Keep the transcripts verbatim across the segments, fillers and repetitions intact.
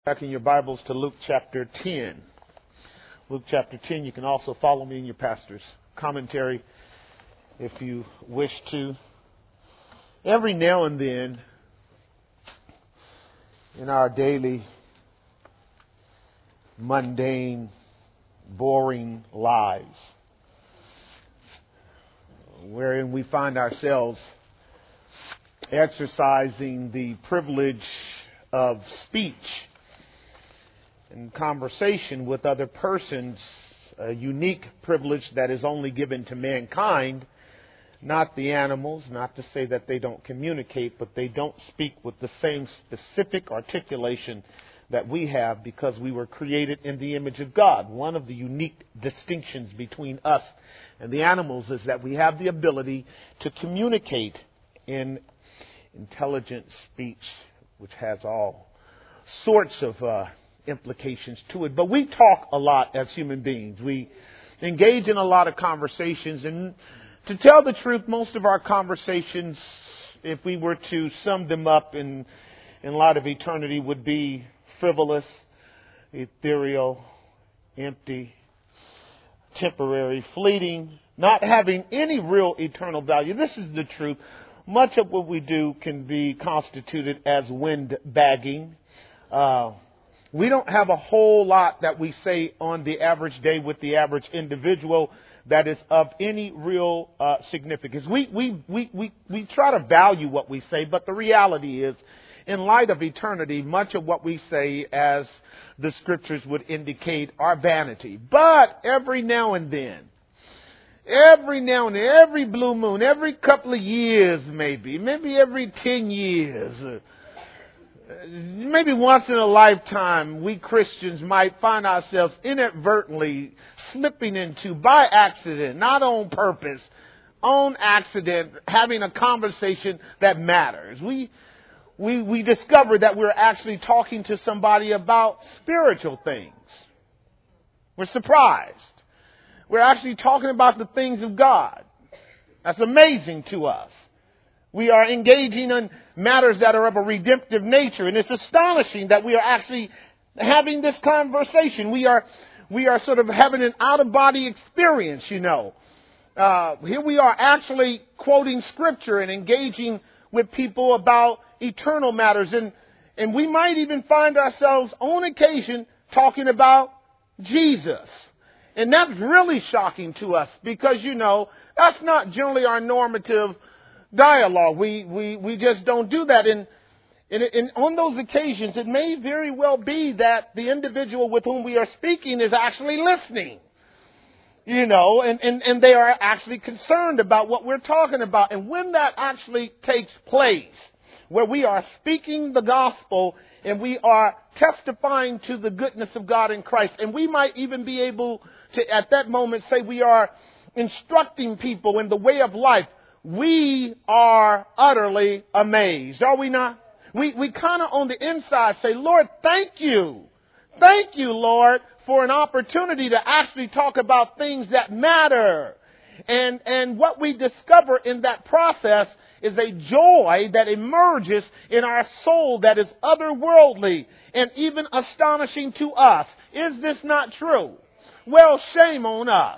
Back in your Bibles to Luke chapter ten. Luke chapter ten. You can also follow me in your pastor's commentary if you wish to. Every now and then in our daily, mundane, boring lives, wherein we find ourselves exercising the privilege of speech and conversation with other persons, a unique privilege that is only given to mankind, not the animals, not to say that they don't communicate, but they don't speak with the same specific articulation that we have because we were created in the image of God. One of the unique distinctions between us and the animals is that we have the ability to communicate in intelligent speech, which has all sorts of uh, implications to it. But we talk a lot as human beings. We engage in a lot of conversations. And to tell the truth, most of our conversations, if we were to sum them up in, in light of eternity, would be frivolous, ethereal, empty, temporary, fleeting, not having any real eternal value. This is the truth. Much of what we do can be constituted as windbagging. Uh, we don't have a whole lot that we say on the average day with the average individual that is of any real uh, significance. We, we, we, we, we try to value what we say, but the reality is, in light of eternity, much of what we say, as the scriptures would indicate, are vanity. But every now and then, every now and then, every blue moon, every couple of years maybe, maybe every ten years, uh, maybe once in a lifetime, we Christians might find ourselves inadvertently slipping into, by accident, not on purpose, on accident, having a conversation that matters. We we we discover that we're actually talking to somebody about spiritual things. We're surprised. We're actually talking about the things of God. That's amazing to us. We are engaging in matters that are of a redemptive nature. And it's astonishing that we are actually having this conversation. We are we are sort of having an out-of-body experience, you know. Uh, here we are actually quoting Scripture and engaging with people about eternal matters. And, and we might even find ourselves on occasion talking about Jesus. And that's really shocking to us because, you know, that's not generally our normative dialogue. We we we just don't do that. And, and, and on those occasions, it may very well be that the individual with whom we are speaking is actually listening. You know, and, and, and they are actually concerned about what we're talking about. And when that actually takes place, where we are speaking the gospel and we are testifying to the goodness of God in Christ, and we might even be able to, at that moment, say we are instructing people in the way of life, we are utterly amazed, are we not? We we kind of on the inside say, Lord, thank you. Thank you, Lord, for an opportunity to actually talk about things that matter. And and what we discover in that process is a joy that emerges in our soul that is otherworldly and even astonishing to us. Is this not true? Well, shame on us.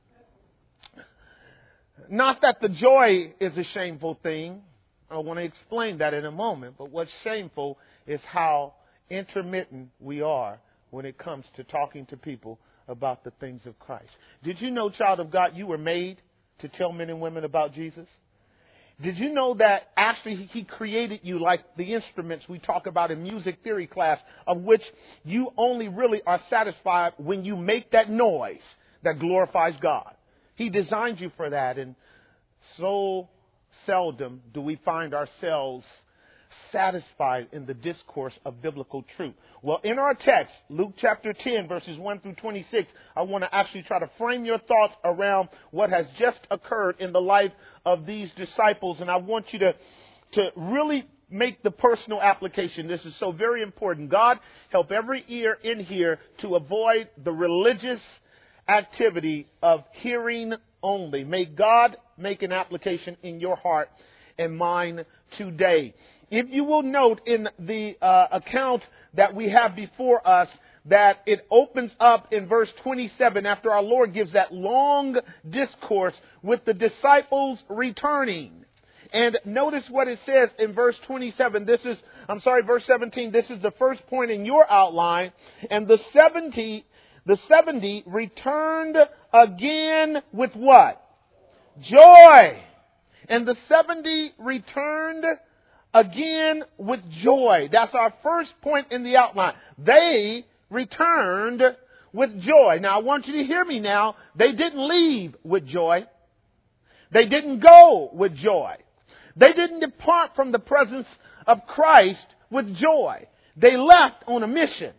Not that the joy is a shameful thing. I want to explain that in a moment. But what's shameful is how intermittent we are when it comes to talking to people about the things of Christ. Did you know, child of God, you were made to tell men and women about Jesus? Did you know that actually He created you like the instruments we talk about in music theory class, of which you only really are satisfied when you make that noise that glorifies God? He designed you for that, and so seldom do we find ourselves satisfied in the discourse of biblical truth. Well, in our text, Luke chapter ten, verses one through twenty-six, I want to actually try to frame your thoughts around what has just occurred in the life of these disciples. And I want you to, to really make the personal application. This is so very important. God, help every ear in here to avoid the religious activity of hearing only. May God make an application in your heart and mine today. if you will note in the uh, account that we have before us, that it opens up in verse twenty-seven after our Lord gives that long discourse with the disciples returning. And notice what it says in verse twenty-seven. This is, I'm sorry, verse seventeen. This is the first point in your outline. And the seventy, the seventy returned again with what? Joy. And the seventy returned again with joy. That's our first point in the outline. They returned with joy. Now, I want you to hear me now. They didn't leave with joy. They didn't go with joy. They didn't depart from the presence of Christ with joy. They left on a mission.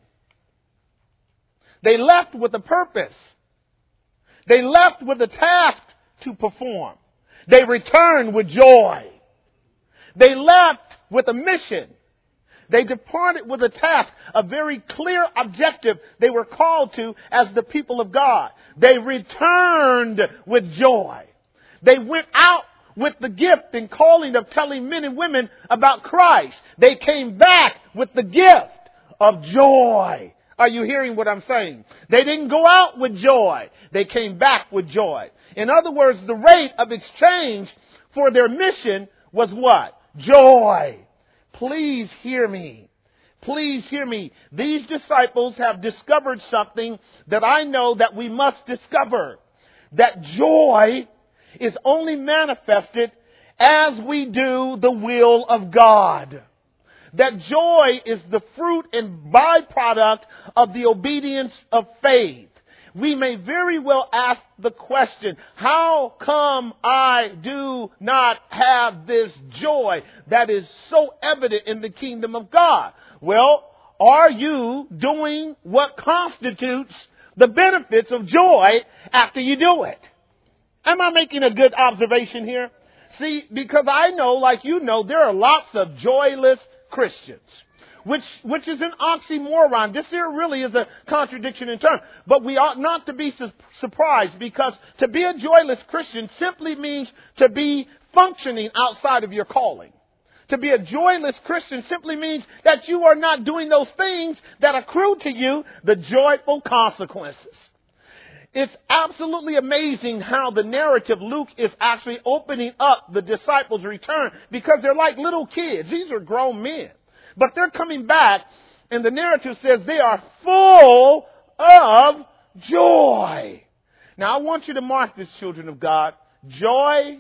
They left with a purpose. They left with a task to perform. They returned with joy. They left with a mission. They departed with a task, a very clear objective they were called to as the people of God. They returned with joy. They went out with the gift and calling of telling men and women about Christ. They came back with the gift of joy. Are you hearing what I'm saying? They didn't go out with joy. They came back with joy. In other words, the rate of exchange for their mission was what? Joy. Please hear me. Please hear me. These disciples have discovered something that I know that we must discover. That joy is only manifested as we do the will of God. That joy is the fruit and byproduct of the obedience of faith. We may very well ask the question, how come I do not have this joy that is so evident in the kingdom of God? Well, are you doing what constitutes the benefits of joy after you do it? Am I making a good observation here? See, because I know, like you know, there are lots of joyless Christians. Which, which is an oxymoron. This here really is a contradiction in terms. But we ought not to be su- surprised, because to be a joyless Christian simply means to be functioning outside of your calling. To be a joyless Christian simply means that you are not doing those things that accrue to you the joyful consequences. It's absolutely amazing how the narrative Luke is actually opening up the disciples' return, because they're like little kids. These are grown men. But they're coming back, and the narrative says they are full of joy. Now, I want you to mark this, children of God. Joy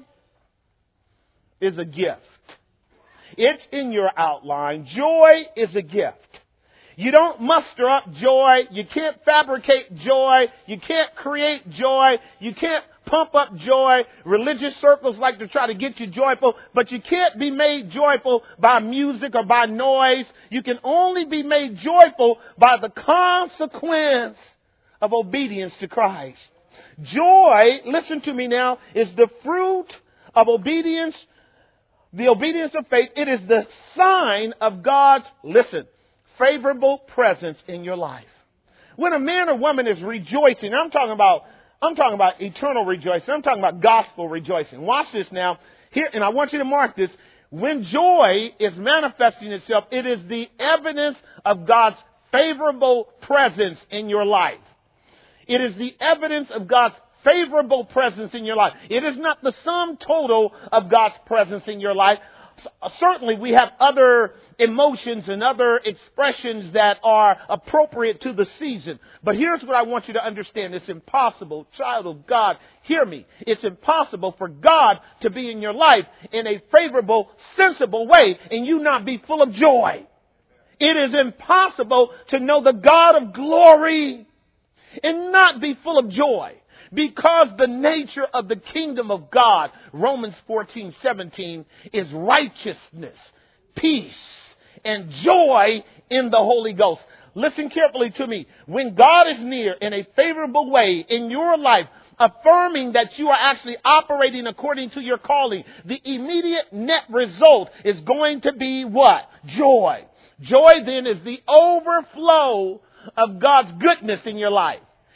is a gift. It's in your outline. Joy is a gift. You don't muster up joy. You can't fabricate joy. You can't create joy. You can't pump up joy. Religious circles like to try to get you joyful, but you can't be made joyful by music or by noise. You can only be made joyful by the consequence of obedience to Christ. Joy, listen to me now, is the fruit of obedience, the obedience of faith. It is the sign of God's, listen, favorable presence in your life. When a man or woman is rejoicing, I'm talking about I'm talking about eternal rejoicing. I'm talking about gospel rejoicing. Watch this now. Here, and I want you to mark this. When joy is manifesting itself, it is the evidence of God's favorable presence in your life. It is the evidence of God's favorable presence in your life. It is not the sum total of God's presence in your life. Certainly we have other emotions and other expressions that are appropriate to the season. But here's what I want you to understand. It's impossible, child of God, hear me. It's impossible for God to be in your life in a favorable, sensible way and you not be full of joy. It is impossible to know the God of glory and not be full of joy. Because the nature of the kingdom of God, Romans fourteen seventeen, is righteousness, peace, and joy in the Holy Ghost. Listen carefully to me. When God is near in a favorable way in your life, affirming that you are actually operating according to your calling, the immediate net result is going to be what? Joy. Joy then is the overflow of God's goodness in your life.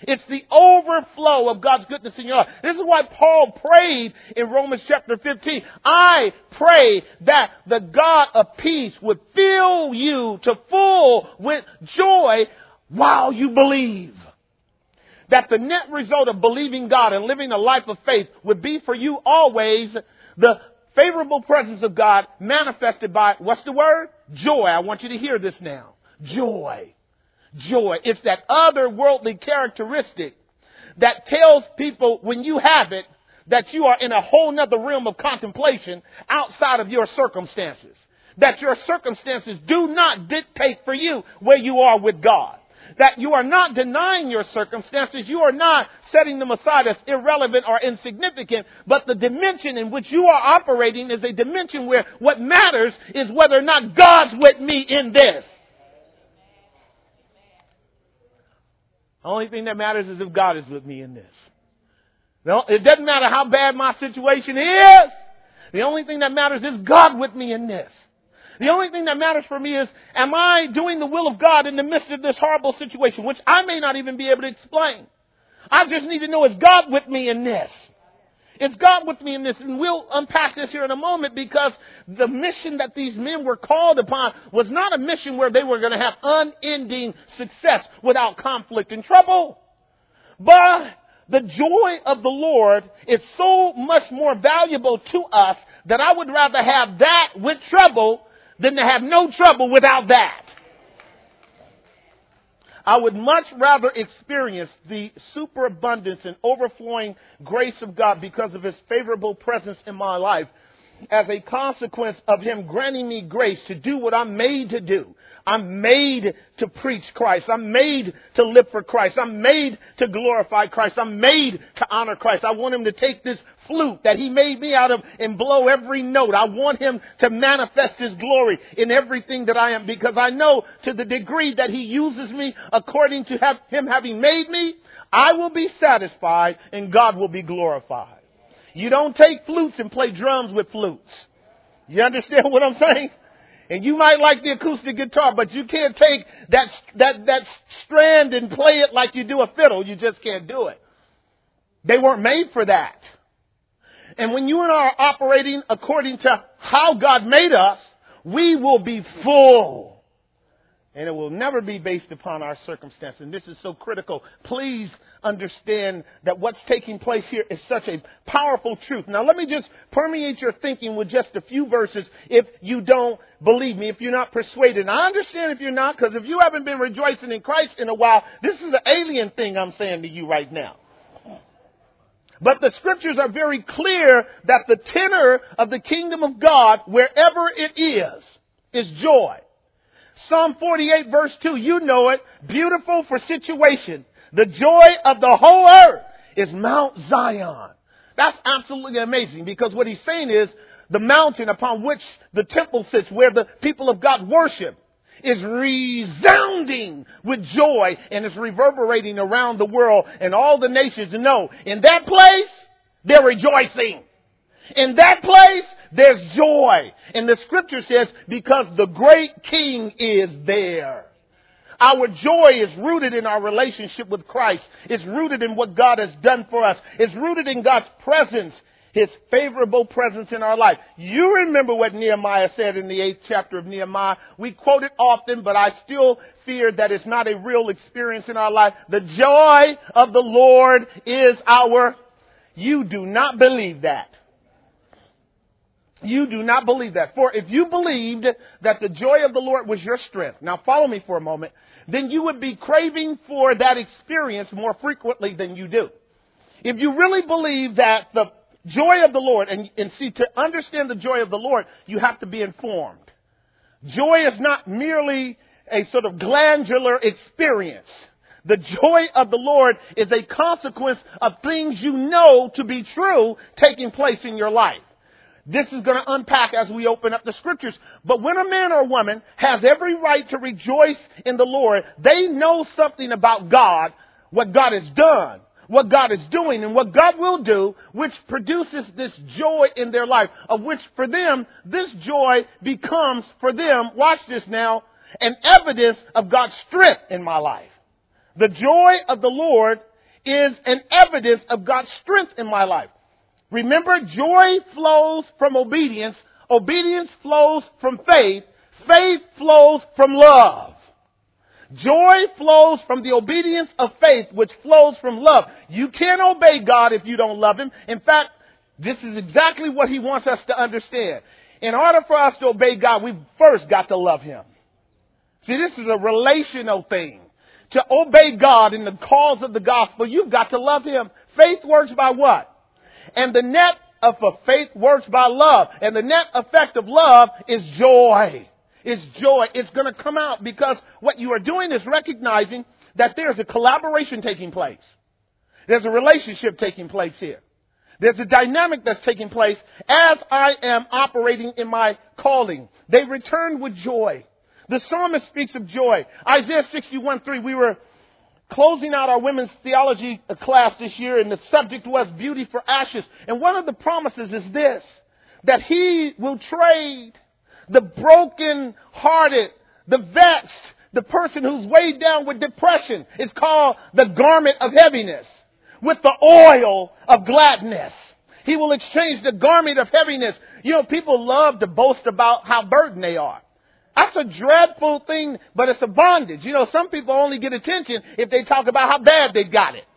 It's the overflow of God's goodness in your life. This is why Paul prayed in Romans chapter fifteen. I pray that the God of peace would fill you to full with joy while you believe. That the net result of believing God and living a life of faith would be for you always the favorable presence of God manifested by, what's the word? Joy. I want you to hear this now. Joy. Joy. It's that otherworldly characteristic that tells people when you have it that you are in a whole nother realm of contemplation outside of your circumstances. That your circumstances do not dictate for you where you are with God. That you are not denying your circumstances. You are not setting them aside as irrelevant or insignificant. But the dimension in which you are operating is a dimension where what matters is whether or not God's with me in this. The only thing that matters is if God is with me in this. No, it doesn't matter how bad my situation is. The only thing that matters is God with me in this. The only thing that matters for me is, am I doing the will of God in the midst of this horrible situation, which I may not even be able to explain. I just need to know, is God with me in this? Is God with me in this? And we'll unpack this here in a moment, because the mission that these men were called upon was not a mission where they were going to have unending success without conflict and trouble. But the joy of the Lord is so much more valuable to us that I would rather have that with trouble than to have no trouble without that. I would much rather experience the superabundance and overflowing grace of God because of His favorable presence in my life as a consequence of Him granting me grace to do what I'm made to do. I'm made to preach Christ. I'm made to live for Christ. I'm made to glorify Christ. I'm made to honor Christ. I want Him to take this flute that He made me out of and blow every note. I want Him to manifest His glory in everything that I am, because I know to the degree that He uses me according to have Him having made me, I will be satisfied and God will be glorified. You don't take flutes and play drums with flutes. You understand what I'm saying? And you might like the acoustic guitar, but you can't take that, that, that strand and play it like you do a fiddle. You just can't do it. They weren't made for that. And when you and I are operating according to how God made us, we will be full. And it will never be based upon our circumstance. And this is so critical. Please understand that what's taking place here is such a powerful truth. Now, let me just permeate your thinking with just a few verses if you don't believe me, if you're not persuaded. And I understand if you're not, because if you haven't been rejoicing in Christ in a while, this is an alien thing I'm saying to you right now. But the scriptures are very clear that the tenor of the kingdom of God, wherever it is, is joy. Psalm forty-eight verse two, you know it, beautiful for situation. The joy of the whole earth is Mount Zion. That's absolutely amazing, because what he's saying is the mountain upon which the temple sits, where the people of God worship, is resounding with joy and is reverberating around the world, and all the nations know in that place they're rejoicing. In that place, there's joy. And the scripture says, because the great King is there. Our joy is rooted in our relationship with Christ. It's rooted in what God has done for us. It's rooted in God's presence, His favorable presence in our life. You remember what Nehemiah said in the eighth chapter of Nehemiah. We quote it often, but I still fear that it's not a real experience in our life. The joy of the Lord is our... You do not believe that. You do not believe that. For if you believed that the joy of the Lord was your strength, now follow me for a moment, then you would be craving for that experience more frequently than you do. If you really believe that the joy of the Lord, and, and see, to understand the joy of the Lord, you have to be informed. Joy is not merely a sort of glandular experience. The joy of the Lord is a consequence of things you know to be true taking place in your life. This is going to unpack as we open up the scriptures. But when a man or woman has every right to rejoice in the Lord, they know something about God, what God has done, what God is doing, and what God will do, which produces this joy in their life, of which for them, this joy becomes for them, watch this now, an evidence of God's strength in my life. The joy of the Lord is an evidence of God's strength in my life. Remember, joy flows from obedience. Obedience flows from faith. Faith flows from love. Joy flows from the obedience of faith, which flows from love. You can't obey God if you don't love Him. In fact, this is exactly what He wants us to understand. In order for us to obey God, we've first got to love Him. See, this is a relational thing. To obey God in the cause of the gospel, you've got to love Him. Faith works by what? And the net of faith works by love. And the net effect of love is joy. It's joy. It's going to come out because what you are doing is recognizing that there's a collaboration taking place. There's a relationship taking place here. There's a dynamic that's taking place as I am operating in my calling. They return with joy. The psalmist speaks of joy. Isaiah sixty-one three, we were closing out our women's theology class this year, and the subject was beauty for ashes. And one of the promises is this, that He will trade the broken-hearted, the vexed, the person who's weighed down with depression. It's called the garment of heaviness with the oil of gladness. He will exchange the garment of heaviness. You know, people love to boast about how burdened they are. That's a dreadful thing, but it's a bondage. You know, some people only get attention if they talk about how bad they got it.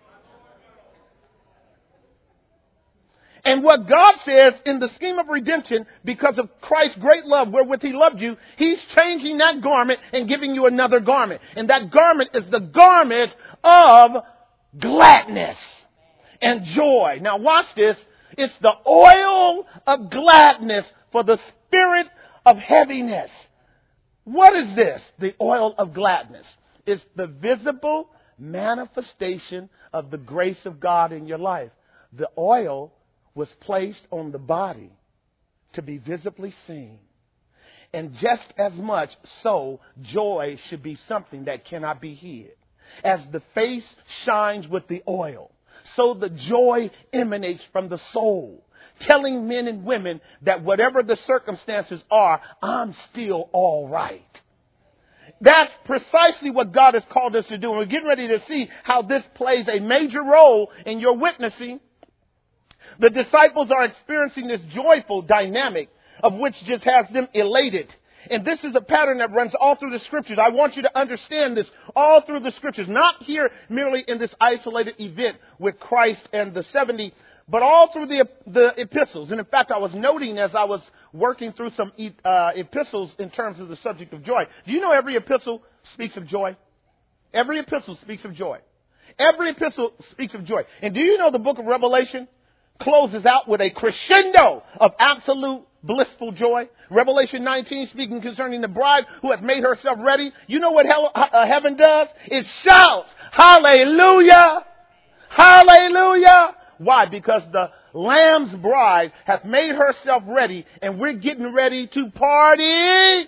And what God says in the scheme of redemption, because of Christ's great love wherewith He loved you, He's changing that garment and giving you another garment. And that garment is the garment of gladness and joy. Now watch this. It's the oil of gladness for the spirit of heaviness. What is this? The oil of gladness. It's the visible manifestation of the grace of God in your life. The oil was placed on the body to be visibly seen. And just as much so, joy should be something that cannot be hid. As the face shines with the oil, so the joy emanates from the soul, telling men and women that whatever the circumstances are, I'm still all right. That's precisely what God has called us to do. And we're getting ready to see how this plays a major role in your witnessing. The disciples are experiencing this joyful dynamic of which just has them elated. And this is a pattern that runs all through the scriptures. I want you to understand this all through the scriptures, not here merely in this isolated event with Christ and the seventy, but all through the the epistles. And in fact, I was noting as I was working through some uh, epistles in terms of the subject of joy. Do you know every epistle speaks of joy? Every epistle speaks of joy. Every epistle speaks of joy. And do you know the book of Revelation closes out with a crescendo of absolute blissful joy? Revelation nineteen, speaking concerning the bride who hath made herself ready. You know what hell, uh, heaven does? It shouts, hallelujah, hallelujah. Why? Because the Lamb's bride hath made herself ready, and we're getting ready to party.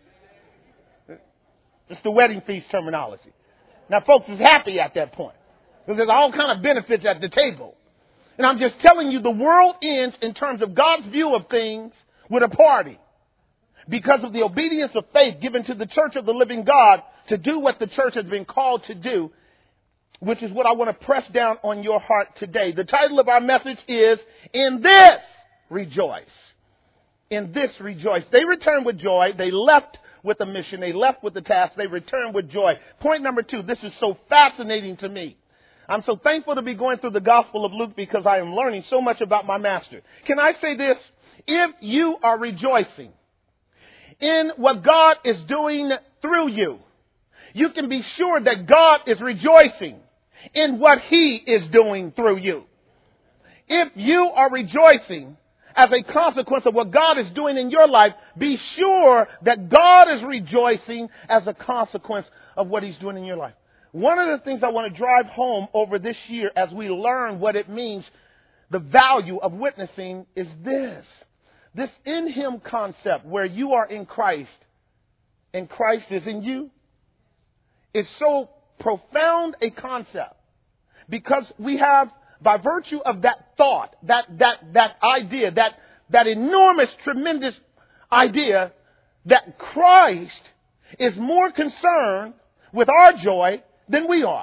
It's the wedding feast terminology. Now, folks is happy at that point, because there's all kind of benefits at the table. And I'm just telling you, the world ends in terms of God's view of things with a party, because of the obedience of faith given to the church of the living God to do what the church has been called to do, which is what I want to press down on your heart today. The title of our message is, In This Rejoice. In this rejoice. They returned with joy. They left with a mission. They left with the task. They returned with joy. Point number two. This is so fascinating to me. I'm so thankful to be going through the Gospel of Luke because I am learning so much about my master. Can I say this? If you are rejoicing in what God is doing through you, you can be sure that God is rejoicing in what He is doing through you. If you are rejoicing as a consequence of what God is doing in your life, be sure that God is rejoicing as a consequence of what He's doing in your life. One of the things I want to drive home over this year as we learn what it means, the value of witnessing, is this. This in Him concept where you are in Christ and Christ is in you is so profound a concept, because we have, by virtue of that thought, that that that idea, that that enormous, tremendous idea that Christ is more concerned with our joy than we are.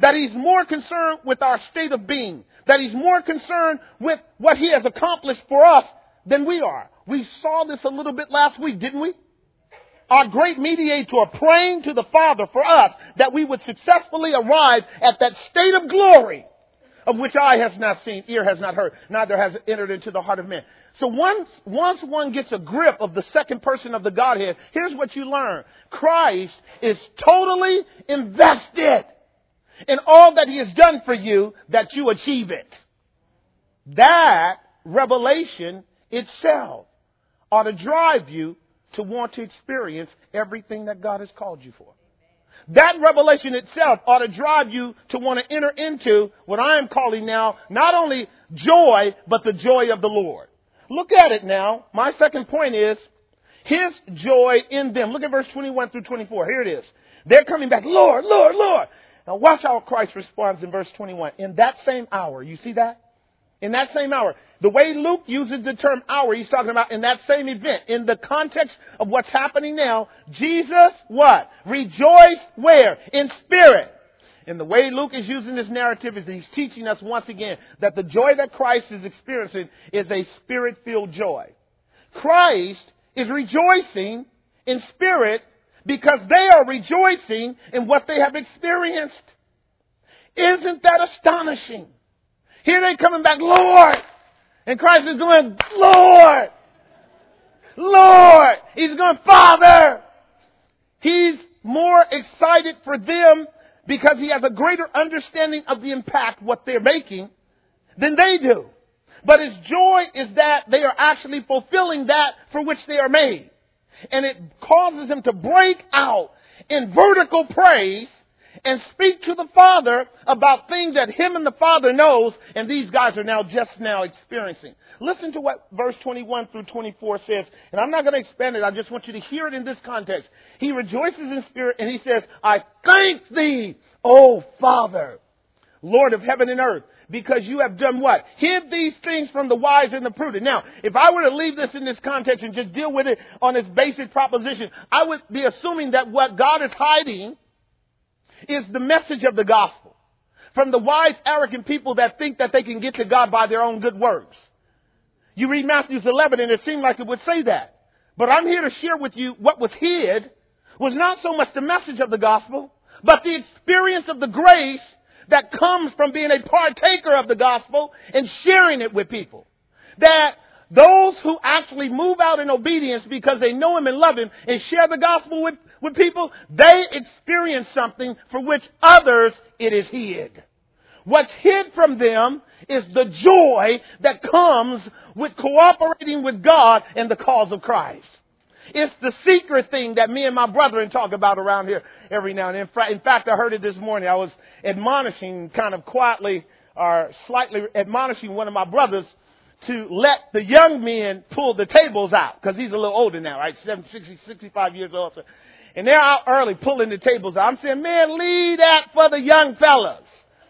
that he's more concerned with our state of being, that he's more concerned with what he has accomplished for us than we are. We saw this a little bit last week, didn't we? Our great mediator praying to the Father for us that we would successfully arrive at that state of glory of which eye has not seen, ear has not heard, neither has it entered into the heart of man. So once, once one gets a grip of the second person of the Godhead, here's what you learn. Christ is totally invested in all that he has done for you, that you achieve it. That revelation itself ought to drive you to want to experience everything that God has called you for. That revelation itself ought to drive you to want to enter into what I am calling now not only joy, but the joy of the Lord. Look at it now. My second point is his joy in them. Look at verse twenty-one through twenty-four. Here it is. They're coming back. Lord, Lord, Lord. Now watch how Christ responds in verse twenty-one. In that same hour, you see that? In that same hour. The way Luke uses the term hour, he's talking about in that same event. In the context of what's happening now, Jesus, what? Rejoiced where? In spirit. And the way Luke is using this narrative is that he's teaching us once again that the joy that Christ is experiencing is a spirit-filled joy. Christ is rejoicing in spirit because they are rejoicing in what they have experienced. Isn't that astonishing? Here they coming back, Lord. And Christ is going, Lord. Lord. He's going, Father. He's more excited for them because he has a greater understanding of the impact what they're making than they do. But his joy is that they are actually fulfilling that for which they are made. And it causes him to break out in vertical praise and speak to the Father about things that him and the Father knows, and these guys are now just now experiencing. Listen to what verse twenty-one through twenty-four says, and I'm not going to expand it. I just want you to hear it in this context. He rejoices in spirit, and he says, I thank thee, O Father, Lord of heaven and earth, because you have done what? Hid these things from the wise and the prudent. Now, if I were to leave this in this context and just deal with it on its basic proposition, I would be assuming that what God is hiding is the message of the gospel from the wise, arrogant people that think that they can get to God by their own good works. You read Matthew eleven and it seemed like it would say that. But I'm here to share with you what was hid was not so much the message of the gospel, but the experience of the grace that comes from being a partaker of the gospel and sharing it with people. That those who actually move out in obedience because they know him and love him and share the gospel with, with people, they experience something for which others it is hid. What's hid from them is the joy that comes with cooperating with God in the cause of Christ. It's the secret thing that me and my brethren talk about around here every now and then. In fact, I heard it this morning. I was admonishing kind of quietly or slightly admonishing one of my brothers to let the young men pull the tables out, because he's a little older now, right? sixty, sixty-five years old. So, and they're out early pulling the tables out. I'm saying, man, leave that for the young fellas.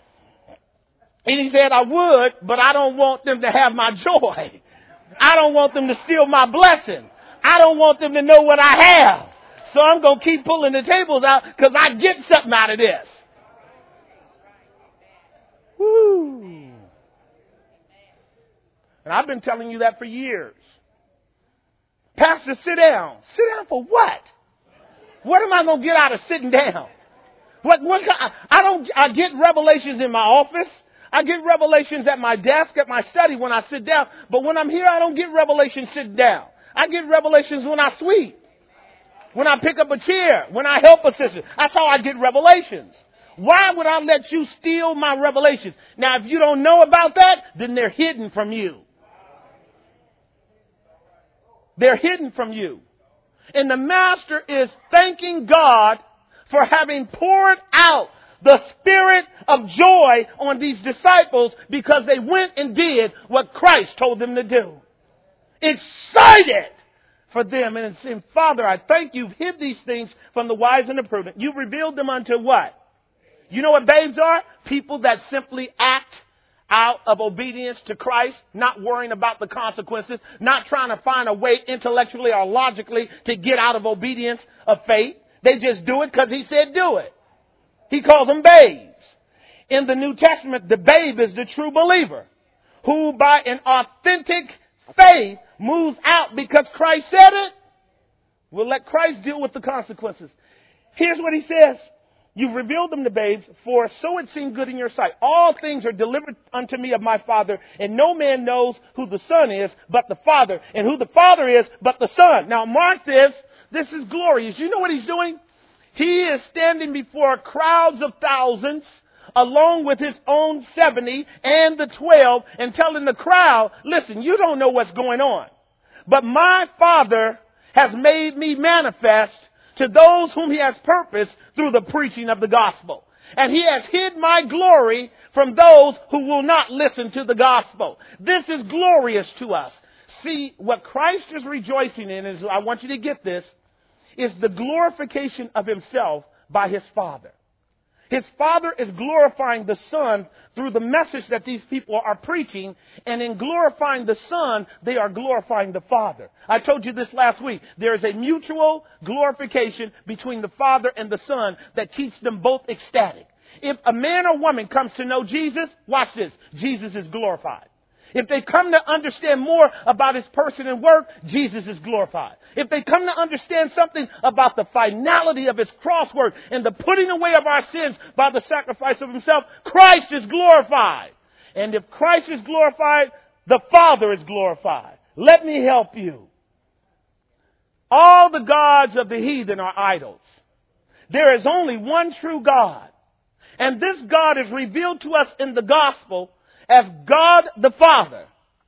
And he said, I would, but I don't want them to have my joy. I don't want them to steal my blessing. I don't want them to know what I have. So I'm going to keep pulling the tables out because I get something out of this. Woo. And I've been telling you that for years. Pastor, sit down. Sit down for what? What am I going to get out of sitting down? What, what, I don't, I get revelations in my office. I get revelations at my desk, at my study when I sit down. But when I'm here, I don't get revelations sitting down. I get revelations when I sweep, when I pick up a chair, when I help a sister. That's how I get revelations. Why would I let you steal my revelations? Now, if you don't know about that, then they're hidden from you. They're hidden from you. And the master is thanking God for having poured out the spirit of joy on these disciples because they went and did what Christ told them to do. Excited for them. And saying, Father, I thank you've hid these things from the wise and the prudent. You've revealed them unto what? You know what babes are? People that simply act out of obedience to Christ, not worrying about the consequences, not trying to find a way intellectually or logically to get out of obedience of faith. They just do it because he said do it. He calls them babes. In the New Testament, the babe is the true believer who by an authentic faith moves out because Christ said it. We'll let Christ deal with the consequences. Here's what he says. You've revealed them to babes, for so it seemed good in your sight. All things are delivered unto me of my Father, and no man knows who the Son is but the Father, and who the Father is but the Son. Now mark this. This is glorious. You know what he's doing? He is standing before crowds of thousands, along with his own seventy and the twelve, and telling the crowd, listen, you don't know what's going on, but my Father has made me manifest to those whom he has purposed through the preaching of the gospel. And he has hid my glory from those who will not listen to the gospel. This is glorious to us. See, what Christ is rejoicing in is, I want you to get this, is the glorification of himself by his Father. His Father is glorifying the Son through the message that these people are preaching. And in glorifying the Son, they are glorifying the Father. I told you this last week. There is a mutual glorification between the Father and the Son that keeps them both ecstatic. If a man or woman comes to know Jesus, watch this, Jesus is glorified. If they come to understand more about his person and work, Jesus is glorified. If they come to understand something about the finality of his cross work and the putting away of our sins by the sacrifice of himself, Christ is glorified. And if Christ is glorified, the Father is glorified. Let me help you. All the gods of the heathen are idols. There is only one true God. And this God is revealed to us in the gospel as God the Father,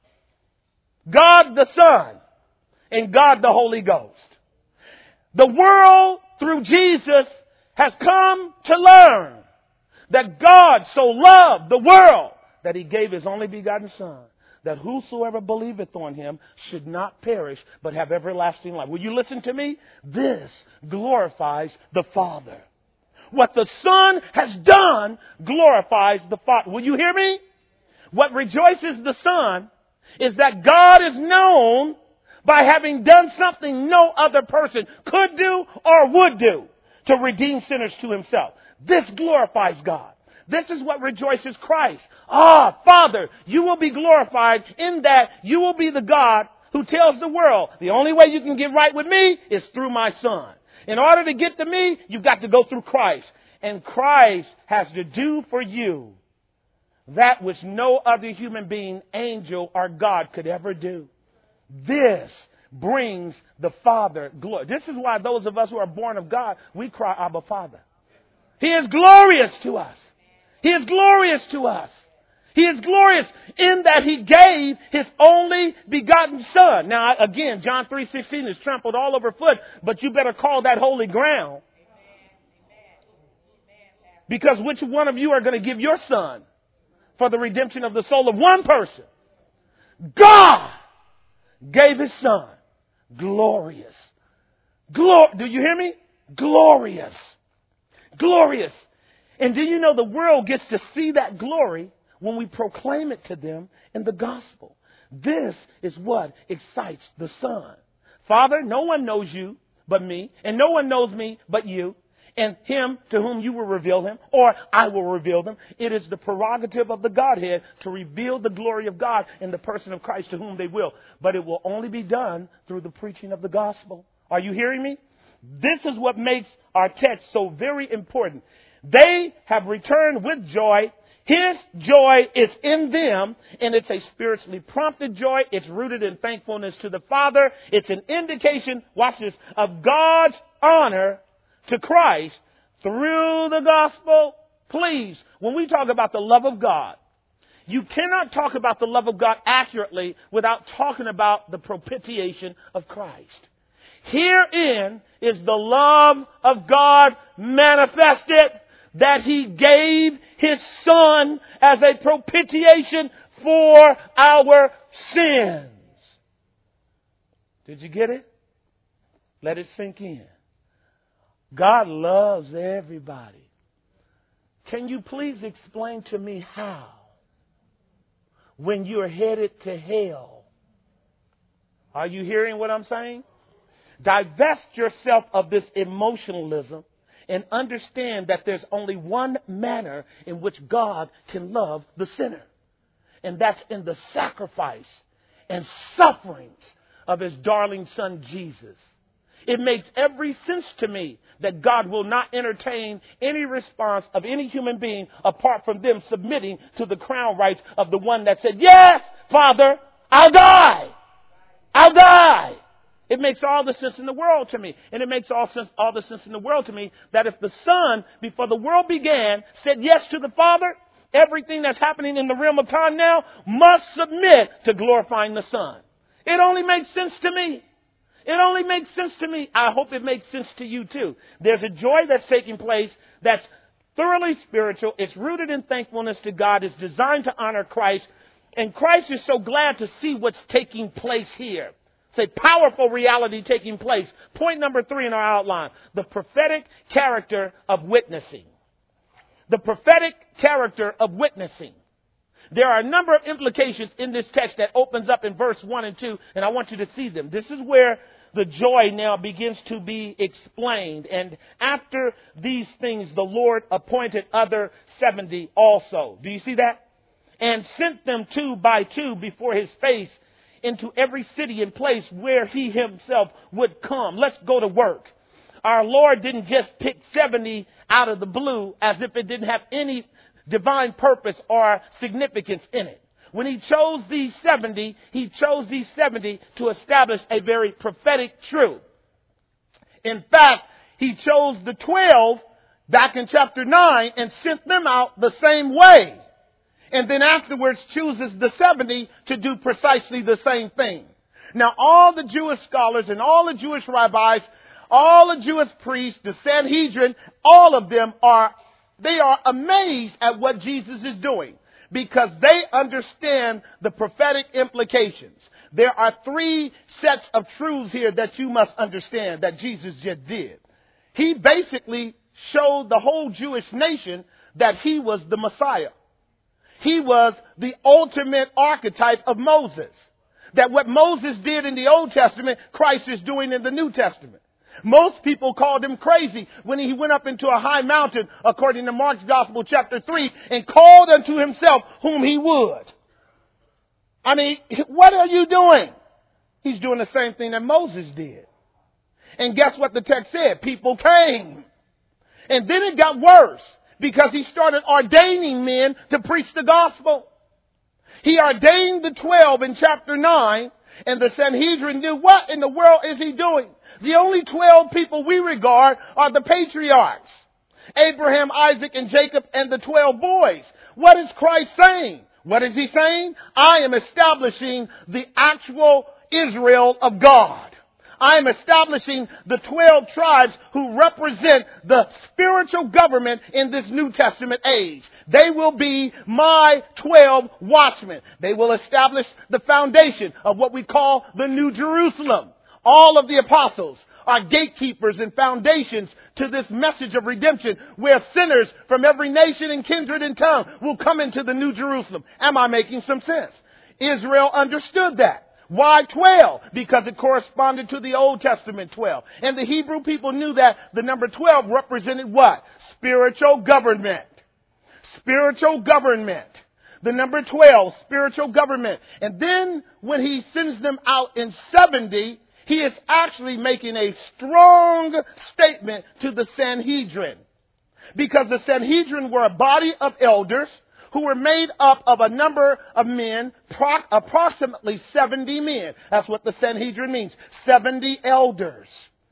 God the Son, and God the Holy Ghost. The world, through Jesus, has come to learn that God so loved the world that he gave his only begotten Son, that whosoever believeth on him should not perish, but have everlasting life. Will you listen to me? This glorifies the Father. What the Son has done glorifies the Father. Will you hear me? What rejoices the Son is that God is known by having done something no other person could do or would do to redeem sinners to himself. This glorifies God. This is what rejoices Christ. Ah, Father, you will be glorified in that you will be the God who tells the world, the only way you can get right with me is through my Son. In order to get to me, you've got to go through Christ. And Christ has to do for you that which no other human being, angel, or God could ever do. This brings the Father glory. This is why those of us who are born of God, we cry, Abba, Father. He is glorious to us. He is glorious to us. He is glorious in that he gave his only begotten Son. Now, again, John three sixteen is trampled all over foot, but you better call that holy ground. Because which one of you are going to give your son for the redemption of the soul of one person? God gave his Son. Glorious. Glor- Do you hear me? Glorious. Glorious. And do you know the world gets to see that glory when we proclaim it to them in the gospel? This is what excites the Son. Father, no one knows you but me, and no one knows me but you, and him to whom you will reveal him, or I will reveal them. It is the prerogative of the Godhead to reveal the glory of God in the person of Christ to whom they will. But it will only be done through the preaching of the gospel. Are you hearing me? This is what makes our text so very important. They have returned with joy. His joy is in them, and it's a spiritually prompted joy. It's rooted in thankfulness to the Father. It's an indication, watch this, of God's honor to Christ through the gospel. Please, when we talk about the love of God, you cannot talk about the love of God accurately without talking about the propitiation of Christ. Herein is the love of God manifested, that he gave his Son as a propitiation for our sins. Did you get it? Let it sink in. God loves everybody. Can you please explain to me how, when you're headed to hell? Are you hearing what I'm saying? Divest yourself of this emotionalism and understand that there's only one manner in which God can love the sinner. And that's in the sacrifice and sufferings of his darling son, Jesus. It makes every sense to me that God will not entertain any response of any human being apart from them submitting to the crown rights of the one that said, yes, Father, I'll die. I'll die. It makes all the sense in the world to me. And it makes all sense, all the sense in the world to me that if the Son, before the world began, said yes to the Father, everything that's happening in the realm of time now must submit to glorifying the Son. It only makes sense to me. It only makes sense to me. I hope it makes sense to you too. There's a joy that's taking place that's thoroughly spiritual. It's rooted in thankfulness to God. It's designed to honor Christ. And Christ is so glad to see what's taking place here. It's a powerful reality taking place. Point number three in our outline, the prophetic character of witnessing. The prophetic character of witnessing. There are a number of implications in this text that opens up in verse one and two, and I want you to see them. This is where the joy now begins to be explained. And after these things, the Lord appointed other seventy also. Do you see that? And sent them two by two before his face into every city and place where he himself would come. Let's go to work. Our Lord didn't just pick seventy out of the blue as if it didn't have any divine purpose or significance in it. When he chose these seventy, he chose these seventy to establish a very prophetic truth. In fact, he chose the twelve back in chapter nine and sent them out the same way. And then afterwards chooses the seventy to do precisely the same thing. Now, all the Jewish scholars and all the Jewish rabbis, all the Jewish priests, the Sanhedrin, all of them are, they are amazed at what Jesus is doing because they understand the prophetic implications. There are three sets of truths here that you must understand that Jesus just did. He basically showed the whole Jewish nation that he was the Messiah. He was the ultimate archetype of Moses. That what Moses did in the Old Testament, Christ is doing in the New Testament. Most people called him crazy when he went up into a high mountain, according to Mark's Gospel, chapter three, and called unto himself whom he would. I mean, what are you doing? He's doing the same thing that Moses did. And guess what the text said? People came. And then it got worse. Because he started ordaining men to preach the gospel. He ordained the twelve in chapter nine, and the Sanhedrin knew, what in the world is he doing? The only twelve people we regard are the patriarchs. Abraham, Isaac, and Jacob, and the twelve boys. What is Christ saying? What is he saying? I am establishing the actual Israel of God. I am establishing the twelve tribes who represent the spiritual government in this New Testament age. They will be my twelve watchmen. They will establish the foundation of what we call the New Jerusalem. All of the apostles are gatekeepers and foundations to this message of redemption where sinners from every nation and kindred and tongue will come into the New Jerusalem. Am I making some sense? Israel understood that. Why twelve? Because it corresponded to the Old Testament twelve. And the Hebrew people knew that the number twelve represented what? Spiritual government. Spiritual government. The number twelve, spiritual government. And then when he sends them out in seventy, he is actually making a strong statement to the Sanhedrin. Because the Sanhedrin were a body of elders who were made up of a number of men, pro- approximately seventy men. That's what the Sanhedrin means. seventy elders.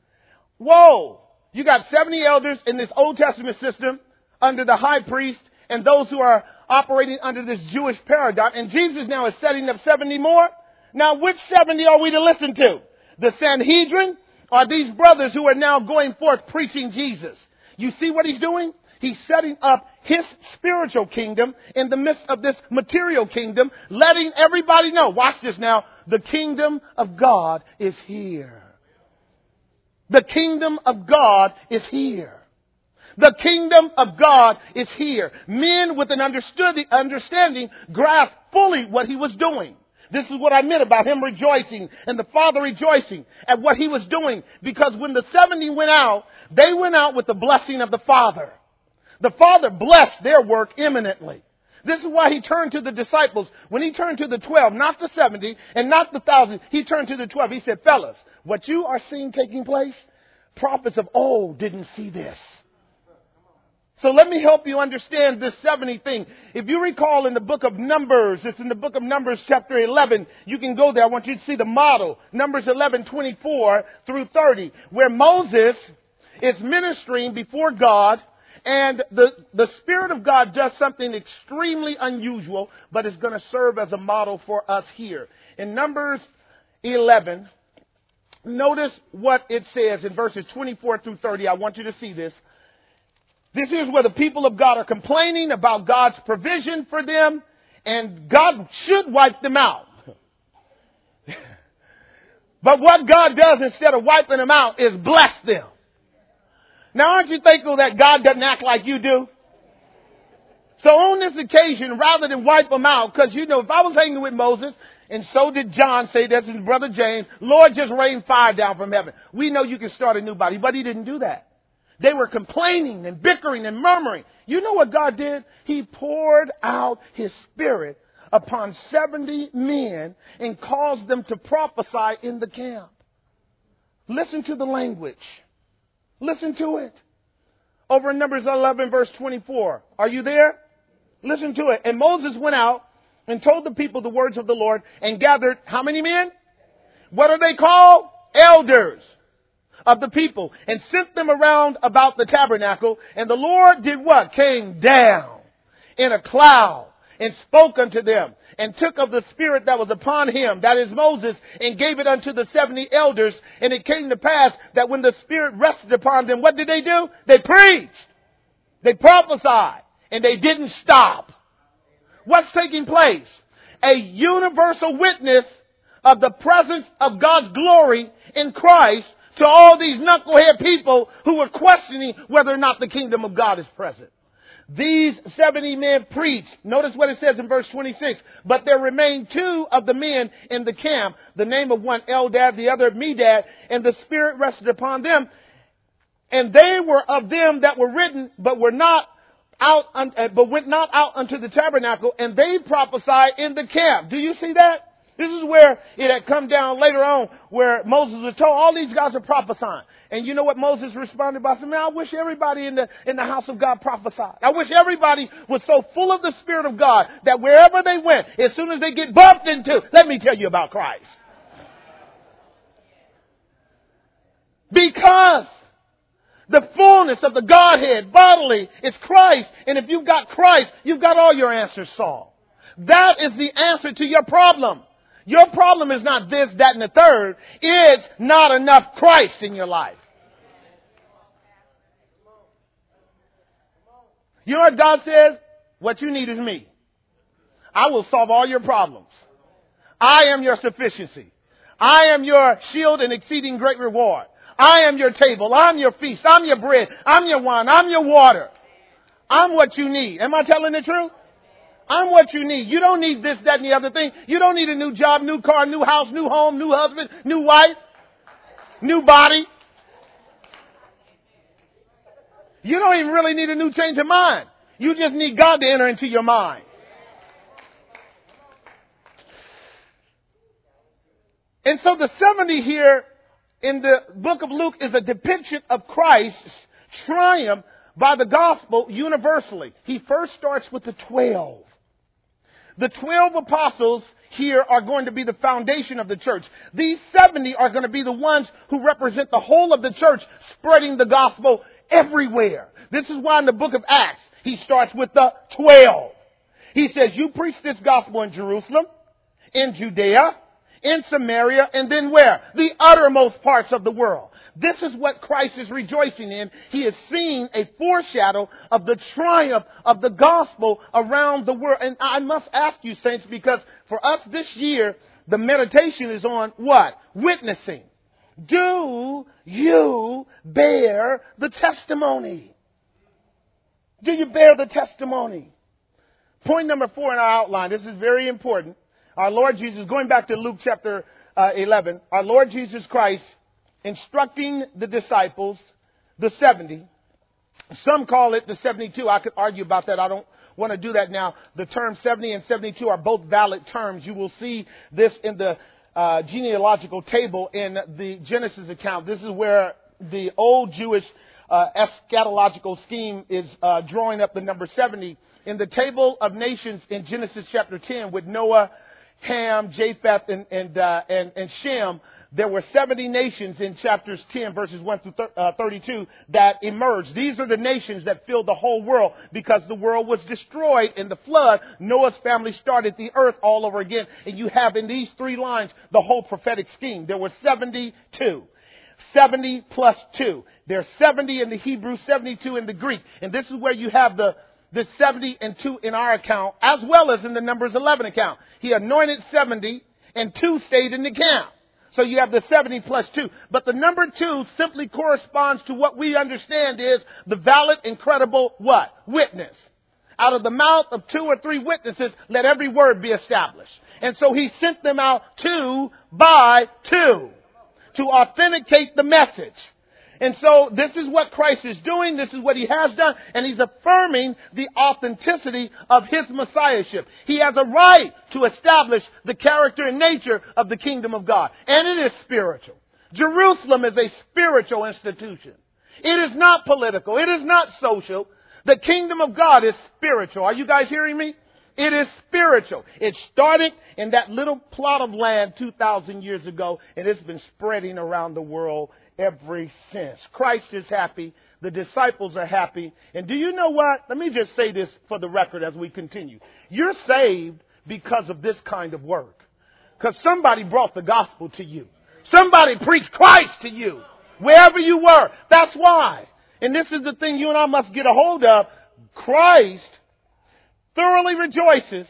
Whoa! You got seventy elders in this Old Testament system under the high priest and those who are operating under this Jewish paradigm. And Jesus now is setting up seventy more. Now, which seventy are we to listen to? The Sanhedrin or these brothers who are now going forth preaching Jesus? You see what he's doing? He's setting up his spiritual kingdom in the midst of this material kingdom, letting everybody know, watch this now, the kingdom of God is here. The kingdom of God is here. The kingdom of God is here. Men with an understood, understanding grasp fully what he was doing. This is what I meant about him rejoicing and the Father rejoicing at what he was doing. Because when the seventy went out, they went out with the blessing of the Father. The Father blessed their work eminently. This is why he turned to the disciples. When he turned to the twelve, not the seventy and not the thousand, he turned to the twelve. He said, fellas, what you are seeing taking place, prophets of old didn't see this. So let me help you understand this seventy thing. If you recall in the book of Numbers, it's in the book of Numbers chapter eleven. You can go there. I want you to see the model. Numbers eleven, twenty-four through thirty, where Moses is ministering before God, and the, the Spirit of God does something extremely unusual, but it's going to serve as a model for us here. In Numbers eleven, notice what it says in verses twenty-four through thirty. I want you to see this. This is where the people of God are complaining about God's provision for them, and God should wipe them out. But what God does instead of wiping them out is bless them. Now, aren't you thankful that God doesn't act like you do? So on this occasion, rather than wipe them out, because, you know, if I was hanging with Moses, and so did John say, that's his brother James, Lord, just rain fire down from heaven. We know you can start a new body, but he didn't do that. They were complaining and bickering and murmuring. You know what God did? He poured out his Spirit upon seventy men and caused them to prophesy in the camp. Listen to the language. Listen to it. Over in Numbers eleven, verse twenty-four. Are you there? Listen to it. And Moses went out and told the people the words of the Lord and gathered how many men? What are they called? Elders of the people, and sent them around about the tabernacle. And the Lord did what? Came down in a cloud and spoke unto them, and took of the Spirit that was upon him, that is Moses, and gave it unto the seventy elders. And it came to pass that when the Spirit rested upon them, what did they do? They preached. They prophesied. And they didn't stop. What's taking place? A universal witness of the presence of God's glory in Christ to all these knucklehead people who were questioning whether or not the kingdom of God is present. These seventy men preached. Notice what it says in verse twenty-six. But there remained two of the men in the camp, the name of one Eldad, the other Medad, and the Spirit rested upon them. And they were of them that were written, but were not out, but went not out unto the tabernacle, and they prophesied in the camp. Do you see that? This is where it had come down later on, where Moses was told, all these guys are prophesying. And you know what Moses responded by saying, man, I wish everybody in the, in the house of God prophesied. I wish everybody was so full of the Spirit of God that wherever they went, as soon as they get bumped into, let me tell you about Christ. Because the fullness of the Godhead bodily is Christ. And if you've got Christ, you've got all your answers solved. That is the answer to your problem. Your problem is not this, that, and the third. It's not enough Christ in your life. You know what God says? What you need is me. I will solve all your problems. I am your sufficiency. I am your shield and exceeding great reward. I am your table. I'm your feast. I'm your bread. I'm your wine. I'm your water. I'm what you need. Am I telling the truth? I'm what you need. You don't need this, that, and the other thing. You don't need a new job, new car, new house, new home, new husband, new wife, new body. You don't even really need a new change of mind. You just need God to enter into your mind. And so the seventy here in the book of Luke is a depiction of Christ's triumph by the gospel universally. He first starts with the twelve. The twelve apostles here are going to be the foundation of the church. These seventy are going to be the ones who represent the whole of the church, spreading the gospel everywhere. This is why in the book of Acts, he starts with the twelve. He says, you preach this gospel in Jerusalem, in Judea, in Samaria, and then where? The uttermost parts of the world. This is what Christ is rejoicing in. He is seeing a foreshadow of the triumph of the gospel around the world. And I must ask you, saints, because for us this year, the meditation is on what? Witnessing. Do you bear the testimony? Do you bear the testimony? Point number four in our outline. This is very important. our Lord Jesus, going back to Luke chapter uh, eleven, our Lord Jesus Christ instructing the disciples, the seventy. Some call it the seventy-two. I could argue about that. I don't want to do that now. The term seventy and seventy-two are both valid terms. You will see this in the uh, genealogical table in the Genesis account. This is where the old Jewish uh, eschatological scheme is uh, drawing up the number seventy. In the table of nations in Genesis chapter ten with Noah, Ham, Japheth, and, and, uh, and, and Shem, there were seventy nations in chapters ten, verses one through thirty-two, that emerged. These are the nations that filled the whole world because the world was destroyed in the flood. Noah's family started the earth all over again. And you have in these three lines the whole prophetic scheme. There were seventy-two. seventy plus two. There's seventy in the Hebrew, seventy-two in the Greek. And this is where you have the the seventy and two in our account, as well as in the Numbers eleven account. He anointed seventy and two stayed in the camp. So you have the seventy plus two. But the number two simply corresponds to what we understand is the valid and credible what? Witness. Out of the mouth of two or three witnesses, let every word be established. And so he sent them out two by two to authenticate the message. And so this is what Christ is doing. This is what he has done. And he's affirming the authenticity of his messiahship. He has a right to establish the character and nature of the kingdom of God. And it is spiritual. Jerusalem is a spiritual institution. It is not political. It is not social. The kingdom of God is spiritual. Are you guys hearing me? It is spiritual. It started in that little plot of land two thousand years ago, and it's been spreading around the world ever since. Christ is happy. The disciples are happy. And do you know what? Let me just say this for the record as we continue. You're saved because of this kind of work. Because somebody brought the gospel to you. Somebody preached Christ to you. Wherever you were. That's why. And this is the thing you and I must get a hold of. Christ thoroughly rejoices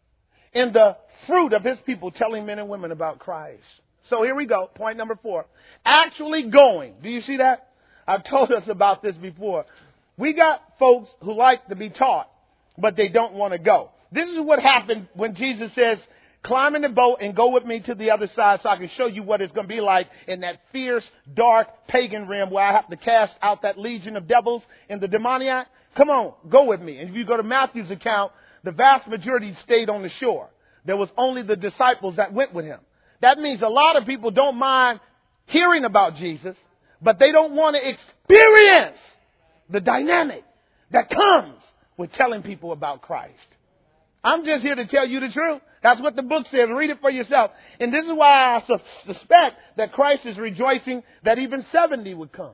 in the fruit of his people telling men and women about Christ. So here we go. Point number four. Actually going. Do you see that? I've told us about this before. We got folks who like to be taught, but they don't want to go. This is what happened when Jesus says, climb in the boat and go with me to the other side so I can show you what it's going to be like in that fierce, dark, pagan realm where I have to cast out that legion of devils and the demoniac. Come on, go with me. And if you go to Matthew's account, the vast majority stayed on the shore. There was only the disciples that went with him. That means a lot of people don't mind hearing about Jesus, but they don't want to experience the dynamic that comes with telling people about Christ. I'm just here to tell you the truth. That's what the book says. Read it for yourself. And this is why I su- suspect that Christ is rejoicing that even seventy would come.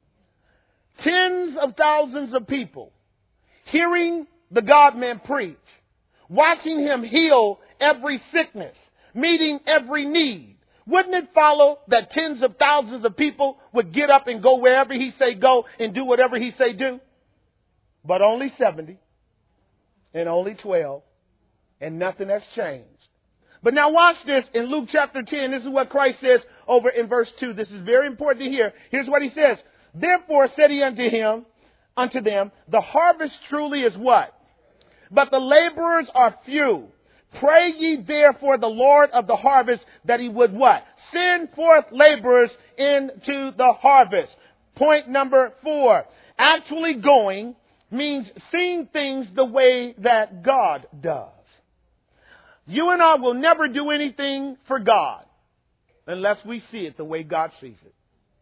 Tens of thousands of people hearing the God-man preach, watching him heal every sickness, meeting every need. Wouldn't it follow that tens of thousands of people would get up and go wherever he say go and do whatever he say do? But only seventy and only twelve, and nothing has changed. But now watch this in Luke chapter ten. This is what Christ says over in verse two. This is very important to hear. Here's what he says. Therefore said he unto him, unto them, the harvest truly is what? But the laborers are few. Pray ye therefore the Lord of the harvest that he would what? Send forth laborers into the harvest. Point number four. Actually going means seeing things the way that God does. You and I will never do anything for God unless we see it the way God sees it.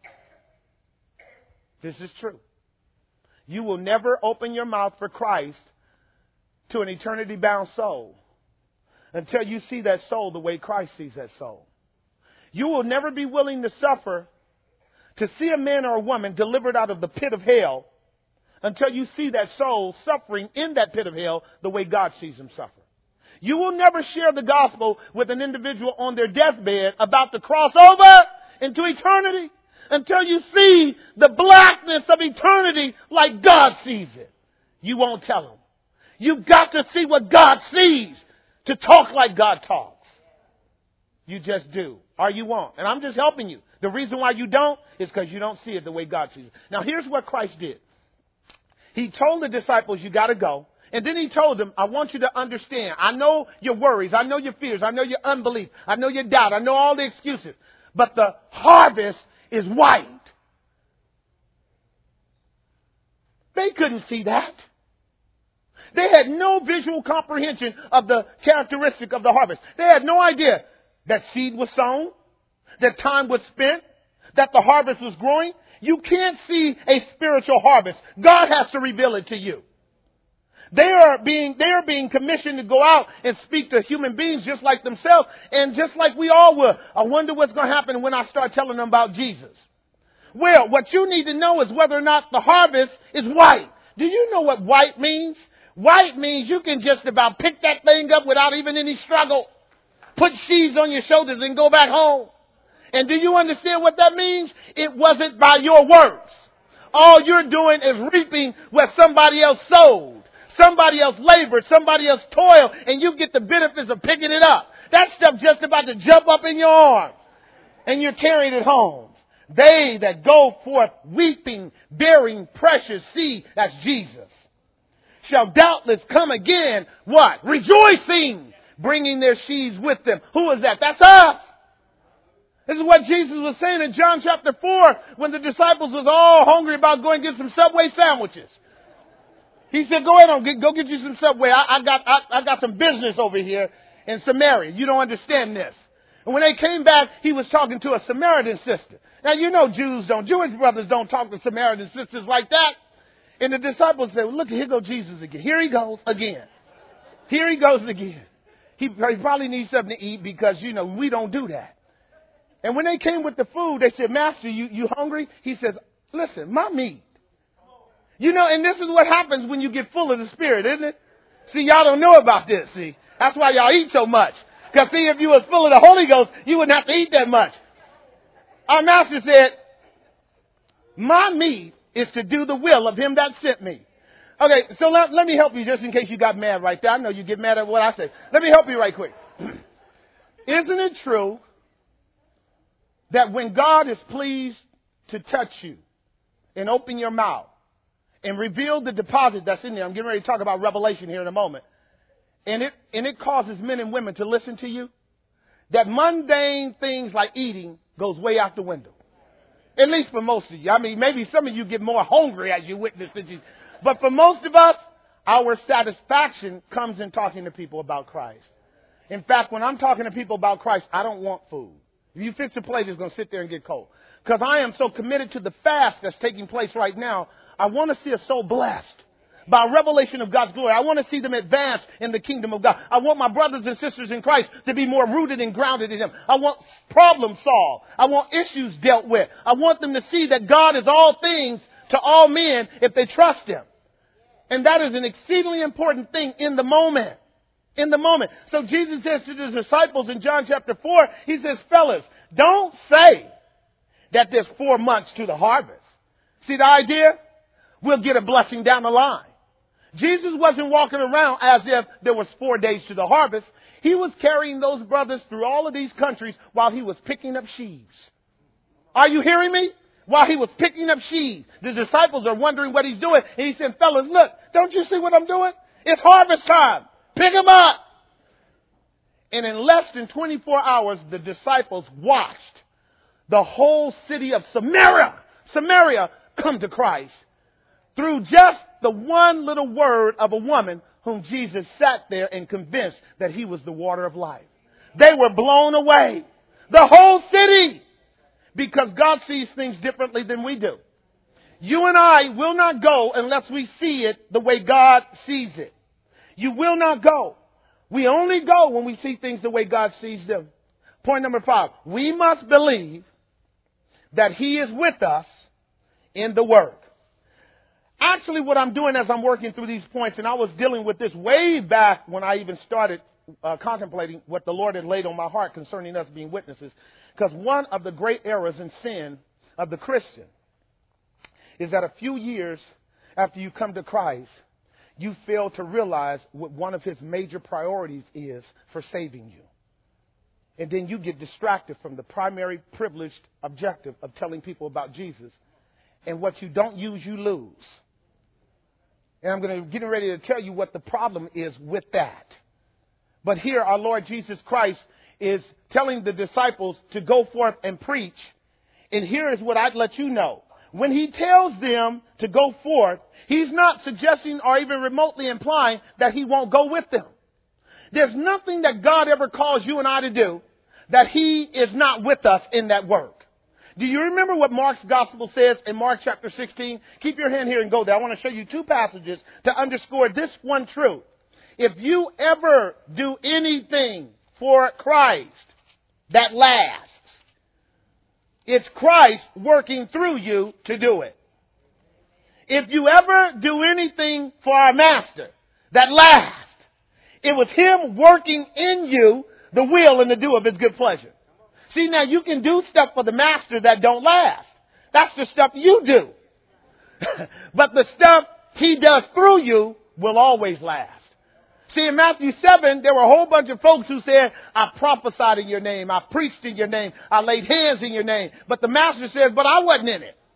This is true. You will never open your mouth for Christ to an eternity-bound soul until you see that soul the way Christ sees that soul. You will never be willing to suffer to see a man or a woman delivered out of the pit of hell until you see that soul suffering in that pit of hell the way God sees him suffer. You will never share the gospel with an individual on their deathbed about to cross over into eternity until you see the blackness of eternity like God sees it. You won't tell them. You've got to see what God sees to talk like God talks. You just do. Or you won't. And I'm just helping you. The reason why you don't is because you don't see it the way God sees it. Now here's what Christ did. He told the disciples, you got to go. And then he told them, I want you to understand. I know your worries. I know your fears. I know your unbelief. I know your doubt. I know all the excuses. But the harvest is white. They couldn't see that. They had no visual comprehension of the characteristic of the harvest. They had no idea that seed was sown, that time was spent, that the harvest was growing. You can't see a spiritual harvest. God has to reveal it to you. They are being, they are being commissioned to go out and speak to human beings just like themselves and just like we all will. I wonder what's going to happen when I start telling them about Jesus. Well, what you need to know is whether or not the harvest is white. Do you know what white means? White means you can just about pick that thing up without even any struggle. Put sheaves on your shoulders and go back home. And do you understand what that means? It wasn't by your works. All you're doing is reaping what somebody else sowed. Somebody else labored. Somebody else toiled. And you get the benefits of picking it up. That stuff just about to jump up in your arms. And you're carrying it home. They that go forth weeping, bearing precious seed, that's Jesus, shall doubtless come again, what? Rejoicing, bringing their sheaves with them. Who is that? That's us. This is what Jesus was saying in John chapter four when the disciples was all hungry about going to get some Subway sandwiches. He said, go ahead on, get, go get you some Subway. I, I got I, I got some business over here in Samaria. You don't understand this. And when they came back, he was talking to a Samaritan sister. Now, you know Jews don't, Jewish brothers don't talk to Samaritan sisters like that. And the disciples said, well, look, here goes Jesus again. Here he goes again. Here he goes again. He, he probably needs something to eat because, you know, we don't do that. And when they came with the food, they said, Master, you, you hungry? He says, listen, my meat. You know, and this is what happens when you get full of the Spirit, isn't it? See, y'all don't know about this, see. That's why y'all eat so much. Because, see, if you was full of the Holy Ghost, you wouldn't have to eat that much. Our Master said, my meat is to do the will of him that sent me. Okay, so let, let me help you just in case you got mad right there. I know you get mad at what I say. Let me help you right quick. Isn't it true that when God is pleased to touch you and open your mouth and reveal the deposit that's in there, I'm getting ready to talk about Revelation here in a moment, and it, and it causes men and women to listen to you, that mundane things like eating goes way out the window. At least for most of you. I mean, maybe some of you get more hungry as you witness to Jesus. But for most of us, our satisfaction comes in talking to people about Christ. In fact, when I'm talking to people about Christ, I don't want food. If you fix a plate, it's going to sit there and get cold. Because I am so committed to the fast that's taking place right now, I want to see a soul blessed by revelation of God's glory. I want to see them advance in the kingdom of God. I want my brothers and sisters in Christ to be more rooted and grounded in Him. I want problems solved. I want issues dealt with. I want them to see that God is all things to all men if they trust Him. And that is an exceedingly important thing in the moment. In the moment. So Jesus says to the disciples in John chapter four, He says, fellas, don't say that there's four months to the harvest. See the idea? We'll get a blessing down the line. Jesus wasn't walking around as if there was four days to the harvest. He was carrying those brothers through all of these countries while he was picking up sheaves. Are you hearing me? While he was picking up sheaves. The disciples are wondering what he's doing. And he said, fellas, look, don't you see what I'm doing? It's harvest time. Pick them up. And in less than twenty-four hours, the disciples watched the whole city of Samaria, Samaria come to Christ through just the one little word of a woman whom Jesus sat there and convinced that He was the water of life. They were blown away. The whole city. Because God sees things differently than we do. You and I will not go unless we see it the way God sees it. You will not go. We only go when we see things the way God sees them. Point number five. We must believe that He is with us in the work. Actually, what I'm doing as I'm working through these points, and I was dealing with this way back when I even started uh, contemplating what the Lord had laid on my heart concerning us being witnesses. Because one of the great errors and sin of the Christian is that a few years after you come to Christ, you fail to realize what one of His major priorities is for saving you. And then you get distracted from the primary privileged objective of telling people about Jesus. And what you don't use, you lose. And I'm going to get ready to tell you what the problem is with that. But here our Lord Jesus Christ is telling the disciples to go forth and preach. And here is what I'd let you know. When he tells them to go forth, he's not suggesting or even remotely implying that he won't go with them. There's nothing that God ever calls you and I to do that he is not with us in that work. Do you remember what Mark's gospel says in Mark chapter sixteen? Keep your hand here and go there. I want to show you two passages to underscore this one truth. If you ever do anything for Christ that lasts, it's Christ working through you to do it. If you ever do anything for our master that lasts, it was him working in you the will and the do of his good pleasure. See, now you can do stuff for the master that don't last. That's the stuff you do. But the stuff he does through you will always last. See, in Matthew seven, there were a whole bunch of folks who said, I prophesied in your name, I preached in your name, I laid hands in your name. But the master says, but I wasn't in it.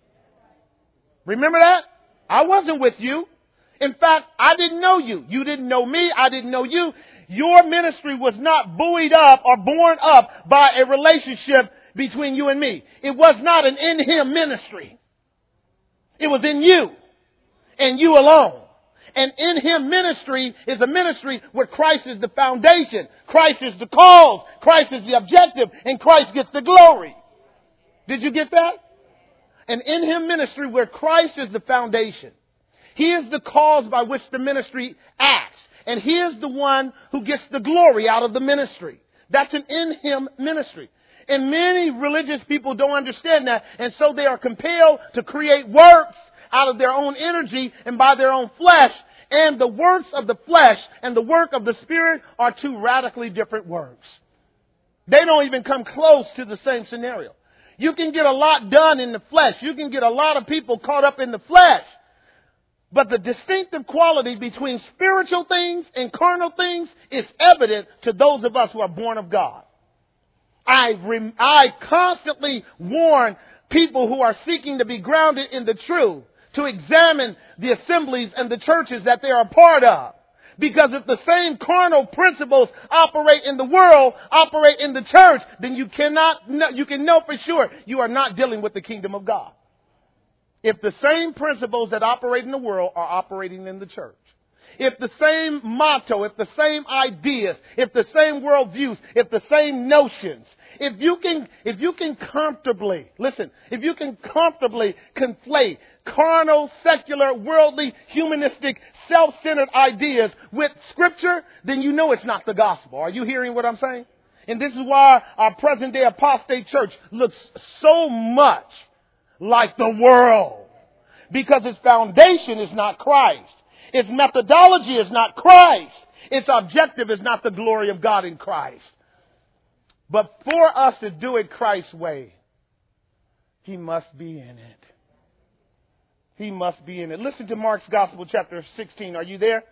Remember that? I wasn't with you. In fact, I didn't know you. You didn't know me. I didn't know you. Your ministry was not buoyed up or borne up by a relationship between you and me. It was not an in him ministry. It was in you and you alone. And in him ministry is a ministry where Christ is the foundation. Christ is the cause. Christ is the objective. And Christ gets the glory. Did you get that? And in him ministry where Christ is the foundation. He is the cause by which the ministry acts. And he is the one who gets the glory out of the ministry. That's an in him ministry. And many religious people don't understand that. And so they are compelled to create works out of their own energy and by their own flesh. And the works of the flesh and the work of the Spirit are two radically different works. They don't even come close to the same scenario. You can get a lot done in the flesh. You can get a lot of people caught up in the flesh. But the distinctive quality between spiritual things and carnal things is evident to those of us who are born of God. I, rem- I constantly warn people who are seeking to be grounded in the truth to examine the assemblies and the churches that they are a part of. Because if the same carnal principles operate in the world, operate in the church, then you cannot, know, you can know for sure you are not dealing with the kingdom of God. If the same principles that operate in the world are operating in the church, if the same motto, if the same ideas, if the same worldviews, if the same notions, if you can, if you can comfortably, listen, if you can comfortably conflate carnal, secular, worldly, humanistic, self-centered ideas with Scripture, then you know it's not the gospel. Are you hearing what I'm saying? And this is why our present day apostate church looks so much like the world. Because its foundation is not Christ. Its methodology is not Christ. Its objective is not the glory of God in Christ. But for us to do it Christ's way, he must be in it. He must be in it. Listen to Mark's Gospel, chapter sixteen. Are you there?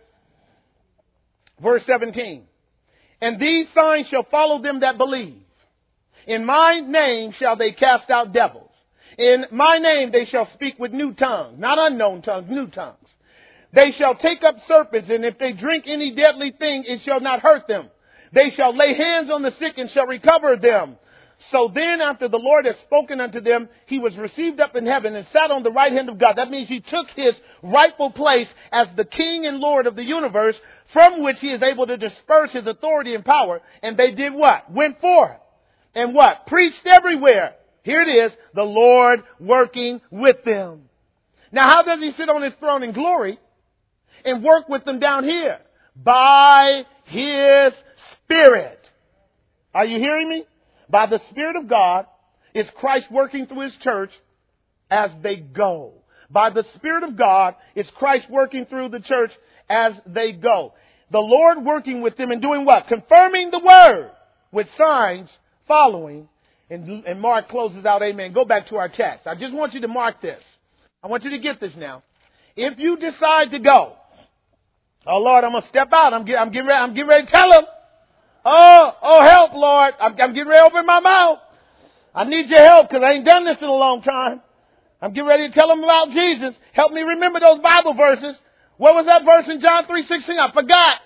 Verse seventeen. And these signs shall follow them that believe. In my name shall they cast out devils. In my name they shall speak with new tongues. Not unknown tongues, new tongues. They shall take up serpents, and if they drink any deadly thing, it shall not hurt them. They shall lay hands on the sick and shall recover them. So then after the Lord had spoken unto them, he was received up in heaven and sat on the right hand of God. That means he took his rightful place as the King and Lord of the universe, from which he is able to disperse his authority and power. And they did what? Went forth. And what? Preached everywhere. Here it is, the Lord working with them. Now how does he sit on his throne in glory and work with them down here? By his Spirit. Are you hearing me? By the Spirit of God is Christ working through his church as they go. By the Spirit of God is Christ working through the church as they go. The Lord working with them and doing what? Confirming the word with signs following. And, and Mark closes out, amen. Go back to our text. I just want you to mark this. I want you to get this now. If you decide to go, oh Lord, I'm going to step out. I'm, get, I'm, getting ready, I'm getting ready to tell him. Oh, oh, help, Lord. I'm, I'm getting ready to open my mouth. I need your help because I ain't done this in a long time. I'm getting ready to tell them about Jesus. Help me remember those Bible verses. What was that verse in John three sixteen? I forgot.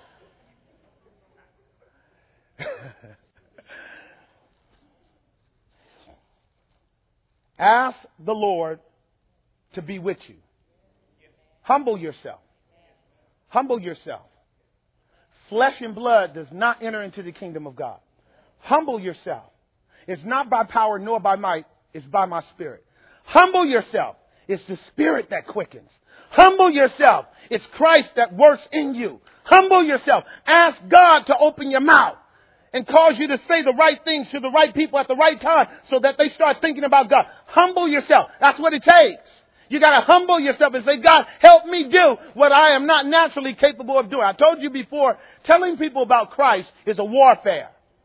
Ask the Lord to be with you. Humble yourself. Humble yourself. Flesh and blood does not enter into the kingdom of God. Humble yourself. It's not by power nor by might. It's by my spirit. Humble yourself. It's the spirit that quickens. Humble yourself. It's Christ that works in you. Humble yourself. Ask God to open your mouth and cause you to say the right things to the right people at the right time so that they start thinking about God. Humble yourself. That's what it takes. You got to humble yourself and say, God, help me do what I am not naturally capable of doing. I told you before, telling people about Christ is a warfare.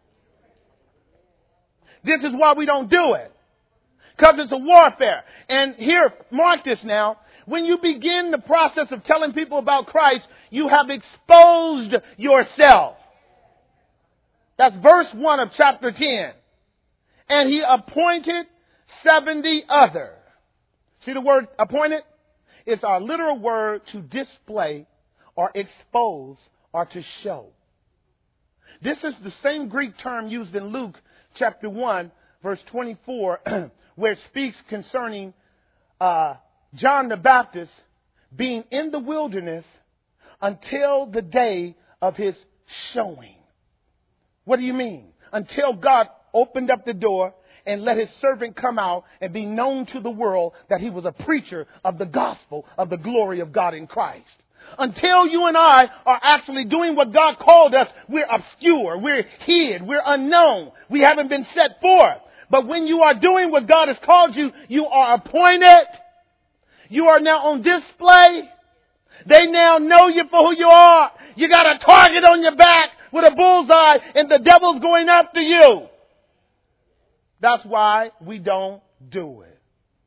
This is why we don't do it. Because it's a warfare. And here, mark this now. When you begin the process of telling people about Christ, you have exposed yourself. That's verse one of chapter ten. And he appointed seventy others. See the word appointed? It's our literal word to display or expose or to show. This is the same Greek term used in Luke chapter one, verse twenty-four, where it speaks concerning uh, John the Baptist being in the wilderness until the day of his showing. What do you mean? Until God opened up the door and let his servant come out and be known to the world that he was a preacher of the gospel of the glory of God in Christ. Until you and I are actually doing what God called us, we're obscure, we're hid, we're unknown. We haven't been set forth. But when you are doing what God has called you, you are appointed. You are now on display. They now know you for who you are. You got a target on your back with a bullseye and the devil's going after you. That's why we don't do it.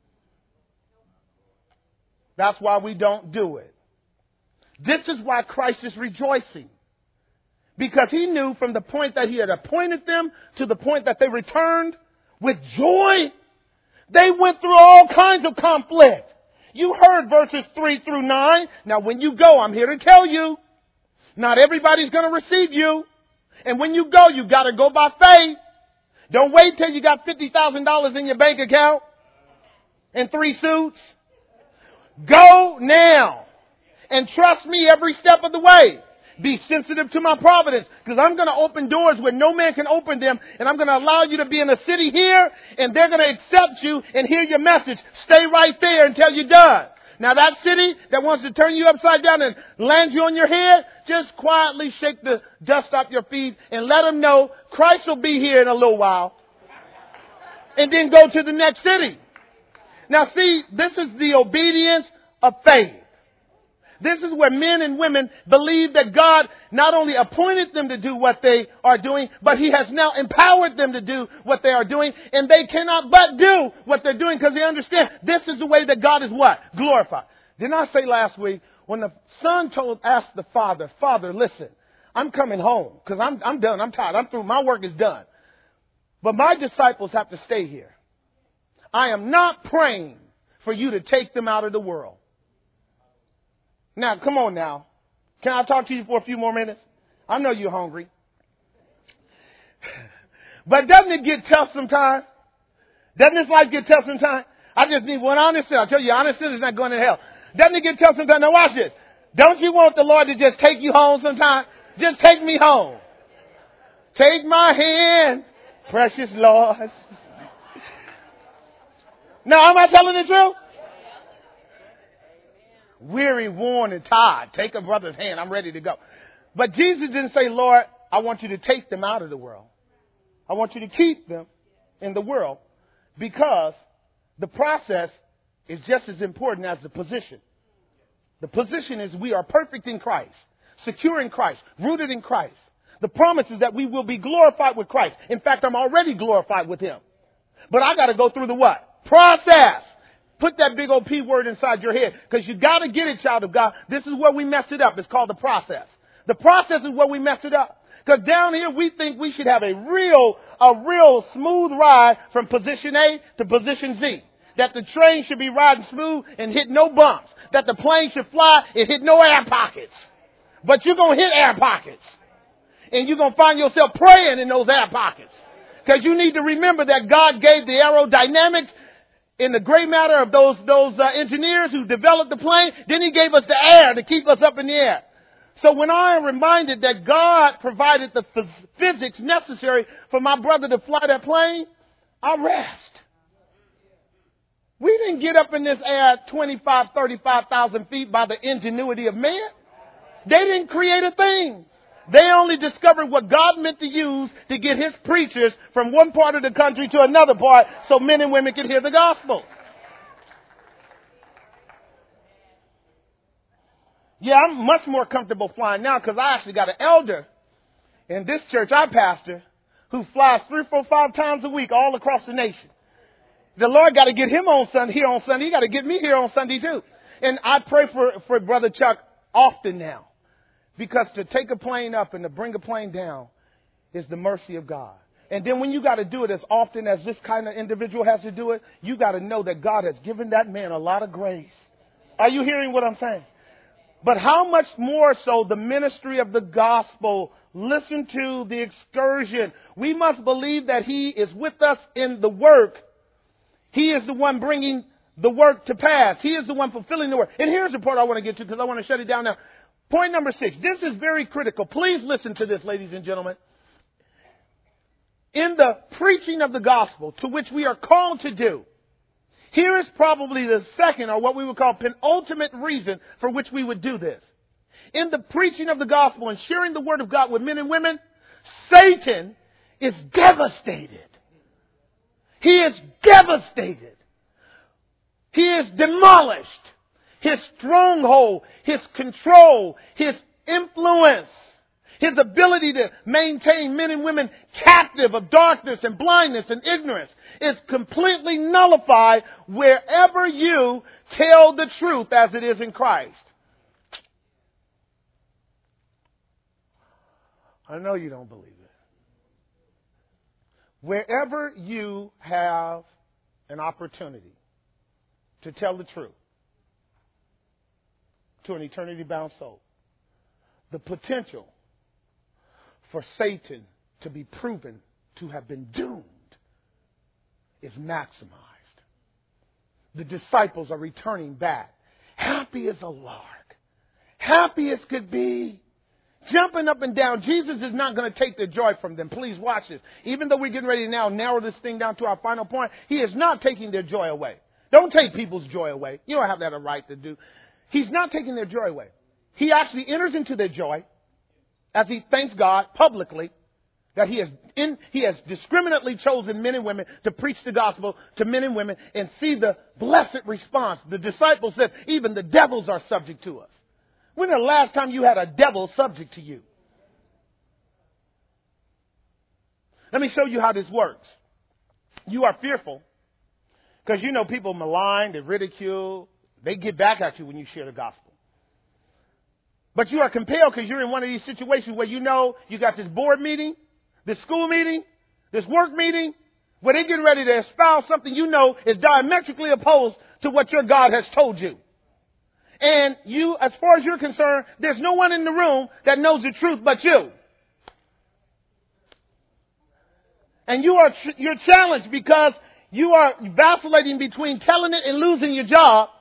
That's why we don't do it. This is why Christ is rejoicing. Because he knew from the point that he had appointed them to the point that they returned with joy, they went through all kinds of conflict. You heard verses three through nine. Now when you go, I'm here to tell you, not everybody's going to receive you. And when you go, you got to go by faith. Don't wait till you got fifty thousand dollars in your bank account and three suits. Go now and trust me every step of the way. Be sensitive to my providence, because I'm going to open doors where no man can open them, and I'm going to allow you to be in a city here, and they're going to accept you and hear your message. Stay right there until you're done. Now that city that wants to turn you upside down and land you on your head, just quietly shake the dust off your feet and let them know Christ will be here in a little while. And then go to the next city. Now see, this is the obedience of faith. This is where men and women believe that God not only appointed them to do what they are doing, but he has now empowered them to do what they are doing. And they cannot but do what they're doing because they understand this is the way that God is what? Glorified. Didn't I say last week when the son told, asked the father, Father, listen, I'm coming home because I'm, I'm done. I'm tired. I'm through. My work is done. But my disciples have to stay here. I am not praying for you to take them out of the world. Now, come on now. Can I talk to you for a few more minutes? I know you're hungry. But doesn't it get tough sometimes? Doesn't this life get tough sometimes? I just need one honest sinner. I tell you, honest sinner is not going to hell. Doesn't it get tough sometimes? Now watch this. Don't you want the Lord to just take you home sometime? Just take me home. Take my hand, precious Lord. Now, am I telling the truth? Weary, worn, and tired. Take a brother's hand. I'm ready to go. But Jesus didn't say, Lord, I want you to take them out of the world. I want you to keep them in the world because the process is just as important as the position. The position is we are perfect in Christ, secure in Christ, rooted in Christ. The promise is that we will be glorified with Christ. In fact, I'm already glorified with him. But I got to go through the what? Process. Put that big old P word inside your head because you got to get it, child of God. This is where we mess it up. It's called the process. The process is where we mess it up. Because down here we think we should have a real, a real smooth ride from position A to position Z. that the train should be riding smooth and hit no bumps, that the plane should fly and hit no air pockets. But you're going to hit air pockets. And you're going to find yourself praying in those air pockets. Because you need to remember that God gave the aerodynamics in the gray matter of those, those uh, engineers who developed the plane. Then he gave us the air to keep us up in the air. So when I am reminded that God provided the phys- physics necessary for my brother to fly that plane, I rest. We didn't get up in this air at twenty-five, thirty-five thousand feet by the ingenuity of man. They didn't create a thing. They only discovered what God meant to use to get his preachers from one part of the country to another part so men and women could hear the gospel. Yeah, I'm much more comfortable flying now because I actually got an elder in this church I pastor who flies three, four, five times a week all across the nation. The Lord got to get him on Sunday, here on Sunday. He got to get me here on Sunday too. And I pray for, for Brother Chuck often now. Because to take a plane up and to bring a plane down is the mercy of God. And then when you got to do it as often as this kind of individual has to do it, you got to know that God has given that man a lot of grace. Are you hearing what I'm saying? But how much more so the ministry of the gospel? Listen to the excursion. We must believe that he is with us in the work. He is the one bringing the work to pass. He is the one fulfilling the work. And here's the part I want to get to because I want to shut it down now. Point number six. This is very critical. Please listen to this, ladies and gentlemen. In the preaching of the gospel, to which we are called to do, here is probably the second, or what we would call penultimate reason for which we would do this. In the preaching of the gospel and sharing the word of God with men and women, Satan is devastated. He is devastated. He is demolished. His stronghold, his control, his influence, his ability to maintain men and women captive of darkness and blindness and ignorance is completely nullified wherever you tell the truth as it is in Christ. I know you don't believe it. Wherever you have an opportunity to tell the truth to an eternity-bound soul, the potential for Satan to be proven to have been doomed is maximized. The disciples are returning back, happy as a lark, happy as could be, jumping up and down. Jesus is not going to take the joy from them. Please watch this. Even though we're getting ready to now narrow this thing down to our final point, he is not taking their joy away. Don't take people's joy away. You don't have that a right to do. He's not taking their joy away. He actually enters into their joy as he thanks God publicly that he has in, he has discriminately chosen men and women to preach the gospel to men and women and see the blessed response. The disciples said, even the devils are subject to us. When the last time you had a devil subject to you? Let me show you how this works. You are fearful because you know people malign, they ridicule. They get back at you when you share the gospel. But you are compelled because you're in one of these situations where you know you got this board meeting, this school meeting, this work meeting, where they're getting ready to espouse something you know is diametrically opposed to what your God has told you. And you, as far as you're concerned, there's no one in the room that knows the truth but you. And you are you're challenged because you are vacillating between telling it and losing your job,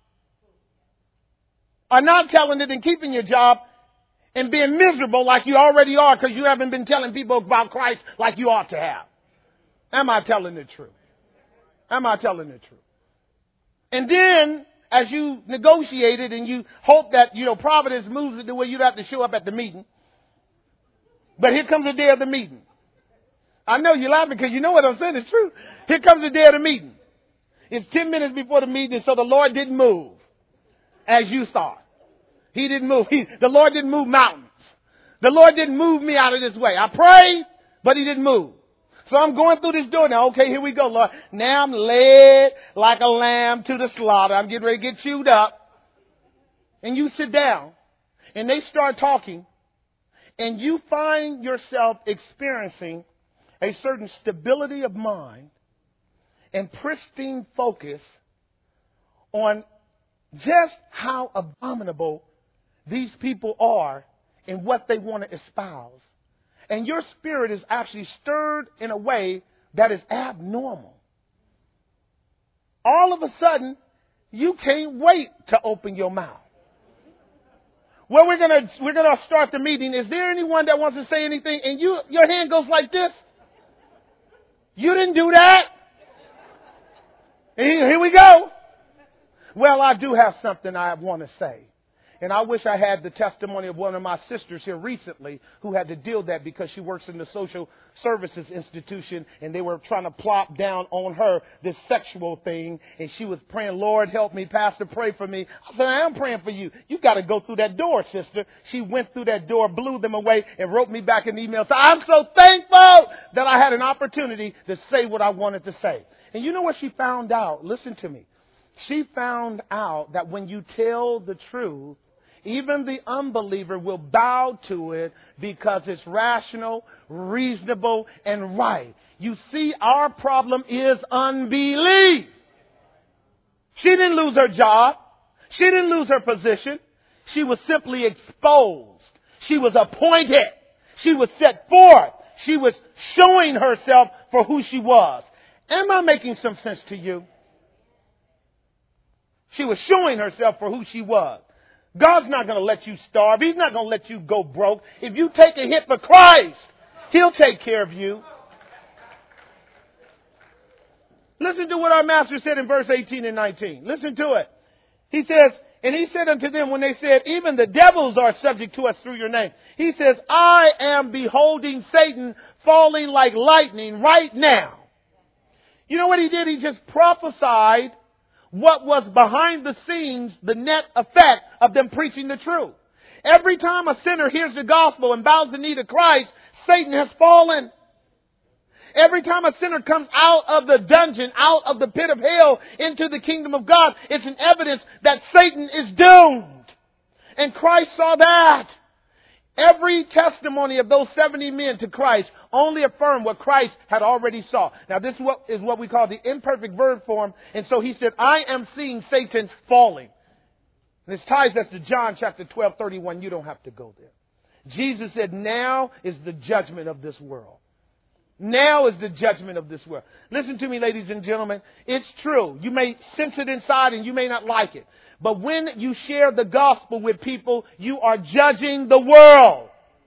or not telling it and keeping your job and being miserable like you already are because you haven't been telling people about Christ like you ought to have. Am I telling the truth? Am I telling the truth? And then, as you negotiated and you hope that, you know, Providence moves it the way you don't have to show up at the meeting. But here comes the day of the meeting. I know you're laughing because you know what I'm saying is true. Here comes the day of the meeting. It's ten minutes before the meeting, so the Lord didn't move as you thought. He didn't move. He, the Lord didn't move mountains. The Lord didn't move me out of this way. I prayed, but he didn't move. So I'm going through this door now. Okay, here we go, Lord. Now I'm led like a lamb to the slaughter. I'm getting ready to get chewed up. And you sit down and they start talking and you find yourself experiencing a certain stability of mind and pristine focus on just how abominable these people are and what they want to espouse. And your spirit is actually stirred in a way that is abnormal. All of a sudden, you can't wait to open your mouth. Well, we're gonna we're gonna start the meeting. Is there anyone that wants to say anything? And you your hand goes like this. You didn't do that. And here we go. Well, I do have something I want to say. And I wish I had the testimony of one of my sisters here recently who had to deal with that because she works in the social services institution and they were trying to plop down on her this sexual thing. And she was praying, Lord, help me, Pastor, pray for me. I said, I am praying for you. You got to go through that door, sister. She went through that door, blew them away and wrote me back an email. So I'm so thankful that I had an opportunity to say what I wanted to say. And you know what she found out? Listen to me. She found out that when you tell the truth, even the unbeliever will bow to it because it's rational, reasonable, and right. You see, our problem is unbelief. She didn't lose her job. She didn't lose her position. She was simply exposed. She was appointed. She was set forth. She was showing herself for who she was. Am I making some sense to you? She was showing herself for who she was. God's not going to let you starve. He's not going to let you go broke. If you take a hit for Christ, He'll take care of you. Listen to what our master said in verse eighteen and nineteen. Listen to it. He says, and he said unto them when they said, even the devils are subject to us through your name. He says, I am beholding Satan falling like lightning right now. You know what he did? He just prophesied what was behind the scenes, the net effect of them preaching the truth. Every time a sinner hears the gospel and bows the knee to Christ, Satan has fallen. Every time a sinner comes out of the dungeon, out of the pit of hell, into the kingdom of God, it's an evidence that Satan is doomed. And Christ saw that. Every testimony of those seventy men to Christ only affirmed what Christ had already saw. Now this is what, is what we call the imperfect verb form. And so he said, I am seeing Satan falling. And this ties us to John chapter twelve, thirty-one. You don't have to go there. Jesus said, now is the judgment of this world. Now is the judgment of this world. Listen to me, ladies and gentlemen. It's true. You may sense it inside and you may not like it. But when you share the gospel with people, you are judging the world.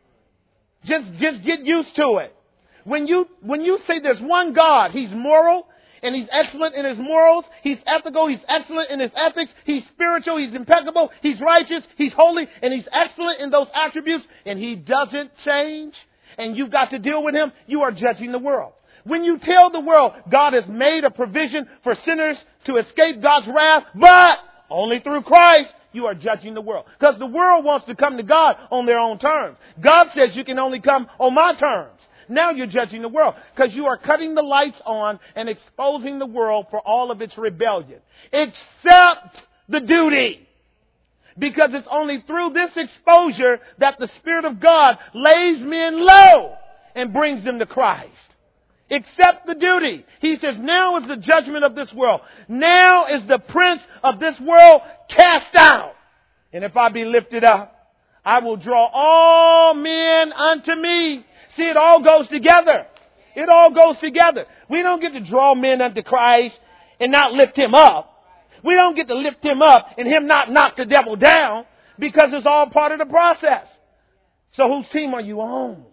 Just, just get used to it. When you, when you say there's one God, He's moral and He's excellent in His morals. He's ethical. He's excellent in His ethics. He's spiritual. He's impeccable. He's righteous. He's holy. And He's excellent in those attributes. And He doesn't change. And you've got to deal with Him. You are judging the world. When you tell the world God has made a provision for sinners to escape God's wrath, but only through Christ, you are judging the world. Because the world wants to come to God on their own terms. God says you can only come on my terms. Now you're judging the world because you are cutting the lights on and exposing the world for all of its rebellion. Except the duty. Because it's only through this exposure that the Spirit of God lays men low and brings them to Christ. Except the duty. He says, now is the judgment of this world. Now is the prince of this world cast out. And if I be lifted up, I will draw all men unto me. See, it all goes together. It all goes together. We don't get to draw men unto Christ and not lift Him up. We don't get to lift Him up and Him not knock the devil down because it's all part of the process. So whose team are you on?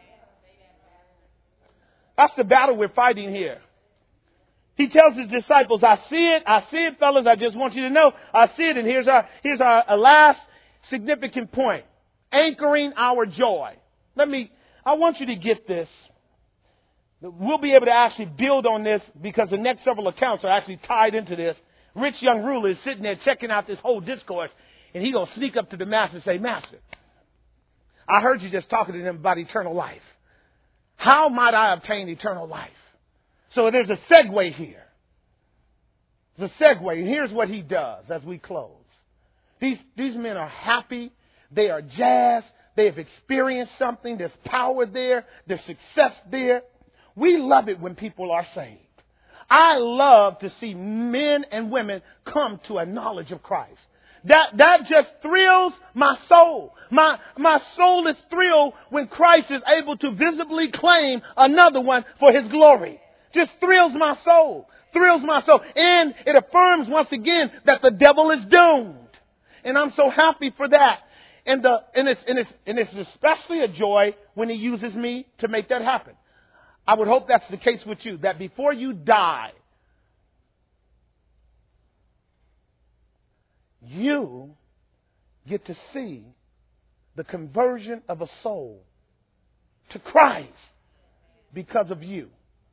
That's the battle we're fighting here. He tells His disciples, I see it, I see it, fellas, I just want you to know, I see it. And here's our, here's our, our last significant point. Anchoring our joy. Let me, I want you to get this. We'll be able to actually build on this because the next several accounts are actually tied into this. Rich young ruler is sitting there checking out this whole discourse, and he's going to sneak up to the master and say, Master, I heard you just talking to them about eternal life. How might I obtain eternal life? So there's a segue here. There's a segue. And here's what he does as we close. These, these men are happy. They are jazzed. They have experienced something. There's power there. There's success there. We love it when people are saved. I love to see men and women come to a knowledge of Christ. That, that just thrills my soul. My, my soul is thrilled when Christ is able to visibly claim another one for his glory. Just thrills my soul. Thrills my soul. And it affirms once again that the devil is doomed. And I'm so happy for that. And the, and it's, and it's, and it's especially a joy when he uses me to make that happen. I would hope that's the case with you, that before you die, you get to see the conversion of a soul to Christ because of you.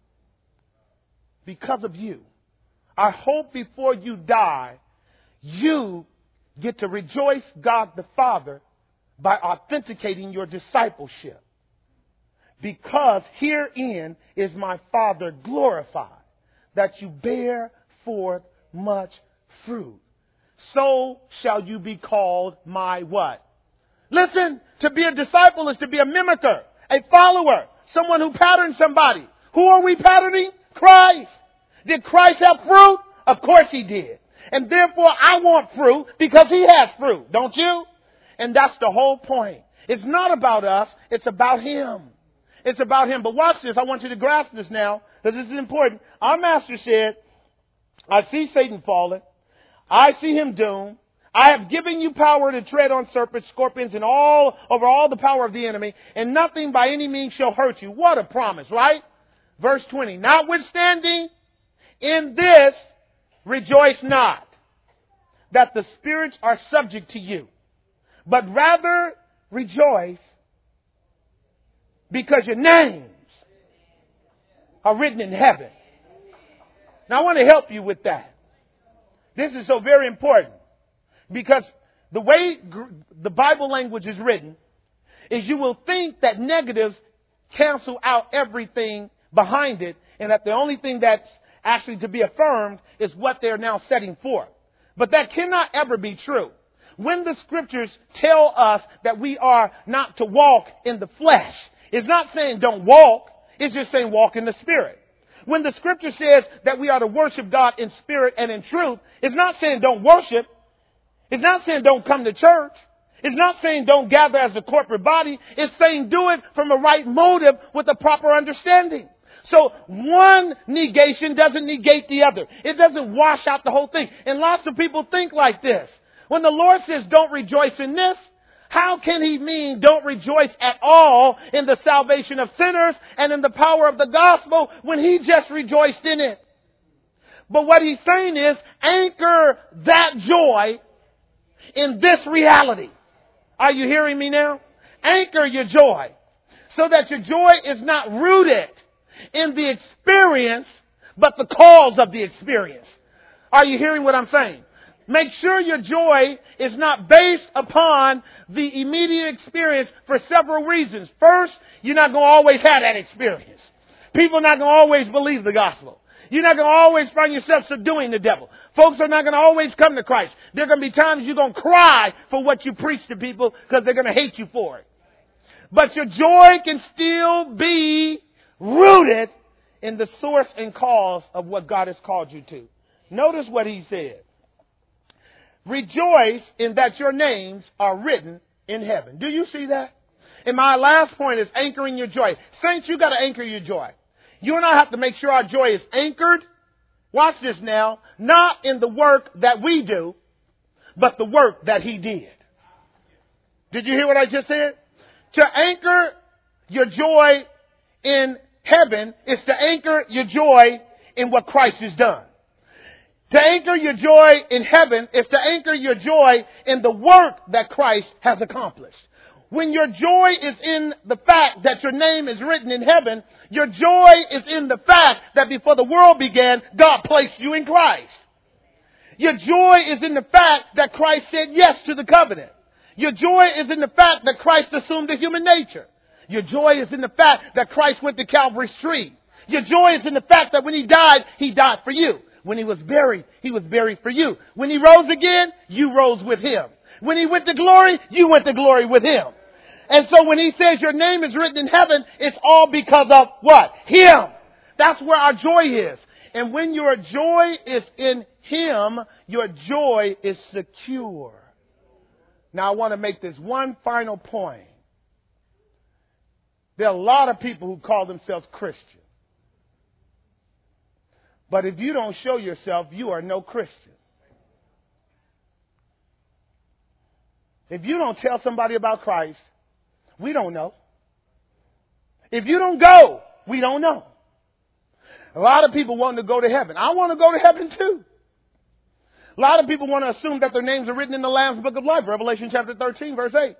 Because of you. I hope before you die, you get to rejoice God the Father by authenticating your discipleship. Because herein is my Father glorified, that you bear forth much fruit. So shall you be called my what? Listen, to be a disciple is to be a mimicker, a follower, someone who patterns somebody. Who are we patterning? Christ. Did Christ have fruit? Of course he did. And therefore I want fruit because he has fruit, don't you? And that's the whole point. It's not about us, it's about him. It's about him. But watch this. I want you to grasp this now, because this is important. Our master said, I see Satan fallen. I see him doomed. I have given you power to tread on serpents, scorpions, and all over all the power of the enemy, and nothing by any means shall hurt you. What a promise, right? Verse twenty. Notwithstanding, in this rejoice not, that the spirits are subject to you, but rather rejoice because your names are written in heaven. Now I want to help you with that. This is so very important, because the way gr- the Bible language is written is you will think that negatives cancel out everything behind it, and that the only thing that's actually to be affirmed is what they're now setting forth. But that cannot ever be true. When the scriptures tell us that we are not to walk in the flesh, it's not saying don't walk. It's just saying walk in the Spirit. When the scripture says that we are to worship God in spirit and in truth, it's not saying don't worship. It's not saying don't come to church. It's not saying don't gather as a corporate body. It's saying do it from a right motive with a proper understanding. So one negation doesn't negate the other. It doesn't wash out the whole thing. And lots of people think like this. When the Lord says don't rejoice in this, how can he mean don't rejoice at all in the salvation of sinners and in the power of the gospel when he just rejoiced in it? But what he's saying is anchor that joy in this reality. Are you hearing me now? Anchor your joy so that your joy is not rooted in the experience, but the cause of the experience. Are you hearing what I'm saying? Make sure your joy is not based upon the immediate experience for several reasons. First, you're not going to always have that experience. People are not going to always believe the gospel. You're not going to always find yourself subduing the devil. Folks are not going to always come to Christ. There are going to be times you're going to cry for what you preach to people because they're going to hate you for it. But your joy can still be rooted in the source and cause of what God has called you to. Notice what he said. Rejoice in that your names are written in heaven. Do you see that? And my last point is anchoring your joy. Saints, you got to anchor your joy. You and I have to make sure our joy is anchored. Watch this now. Not in the work that we do, but the work that he did. Did you hear what I just said? To anchor your joy in heaven is to anchor your joy in what Christ has done. To anchor your joy in heaven is to anchor your joy in the work that Christ has accomplished. When your joy is in the fact that your name is written in heaven, your joy is in the fact that before the world began, God placed you in Christ. Your joy is in the fact that Christ said yes to the covenant. Your joy is in the fact that Christ assumed a human nature. Your joy is in the fact that Christ went to Calvary's tree. Your joy is in the fact that when he died, he died for you. When he was buried, he was buried for you. When he rose again, you rose with him. When he went to glory, you went to glory with him. And so when he says your name is written in heaven, it's all because of what? Him. That's where our joy is. And when your joy is in him, your joy is secure. Now I want to make this one final point. There are a lot of people who call themselves Christian. But if you don't show yourself, you are no Christian. If you don't tell somebody about Christ, we don't know. If you don't go, we don't know. A lot of people want to go to heaven. I want to go to heaven too. A lot of people want to assume that their names are written in the Lamb's Book of Life. Revelation chapter thirteen, verse eight.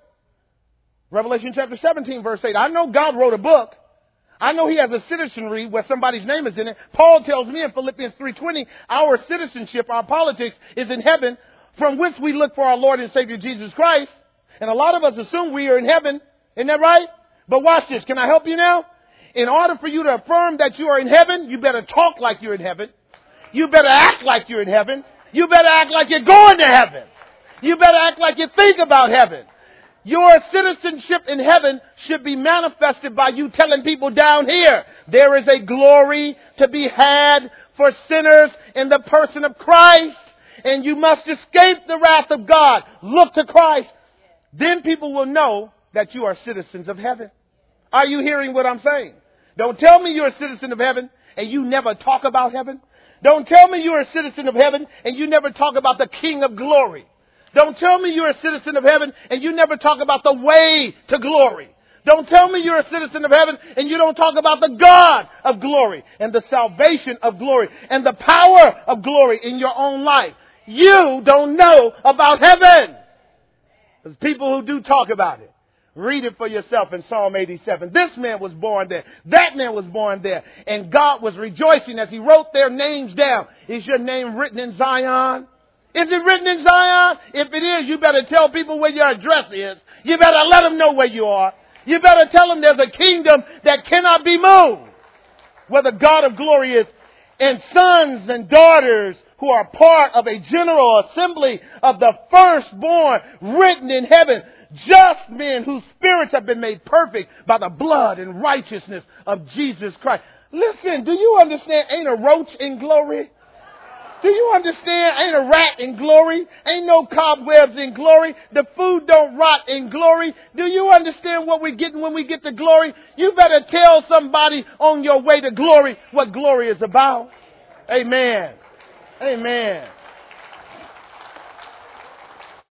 Revelation chapter seventeen, verse eight. I know God wrote a book. I know he has a citizenry where somebody's name is in it. Paul tells me in Philippians three twenty, our citizenship, our politics is in heaven, from whence we look for our Lord and Savior Jesus Christ. And a lot of us assume we are in heaven. Isn't that right? But watch this. Can I help you now? In order for you to affirm that you are in heaven, you better talk like you're in heaven. You better act like you're in heaven. You better act like you're going to heaven. You better act like you think about heaven. Your citizenship in heaven should be manifested by you telling people down here, there is a glory to be had for sinners in the person of Christ. And you must escape the wrath of God. Look to Christ. Then people will know that you are citizens of heaven. Are you hearing what I'm saying? Don't tell me you're a citizen of heaven and you never talk about heaven. Don't tell me you're a citizen of heaven and you never talk about the King of glory. Don't tell me you're a citizen of heaven and you never talk about the way to glory. Don't tell me you're a citizen of heaven and you don't talk about the God of glory and the salvation of glory and the power of glory in your own life. You don't know about heaven. There's people who do talk about it. Read it for yourself in Psalm eighty-seven. This man was born there. That man was born there. And God was rejoicing as he wrote their names down. Is your name written in Zion? Is it written in Zion? If it is, you better tell people where your address is. You better let them know where you are. You better tell them there's a kingdom that cannot be moved, where the God of glory is. And sons and daughters who are part of a general assembly of the firstborn written in heaven. Just men whose spirits have been made perfect by the blood and righteousness of Jesus Christ. Listen, do you understand? Ain't a roach in glory? Do you understand? Ain't a rat in glory? Ain't no cobwebs in glory. The food don't rot in glory. Do you understand what we're getting when we get to glory? You better tell somebody on your way to glory what glory is about. Amen. Amen.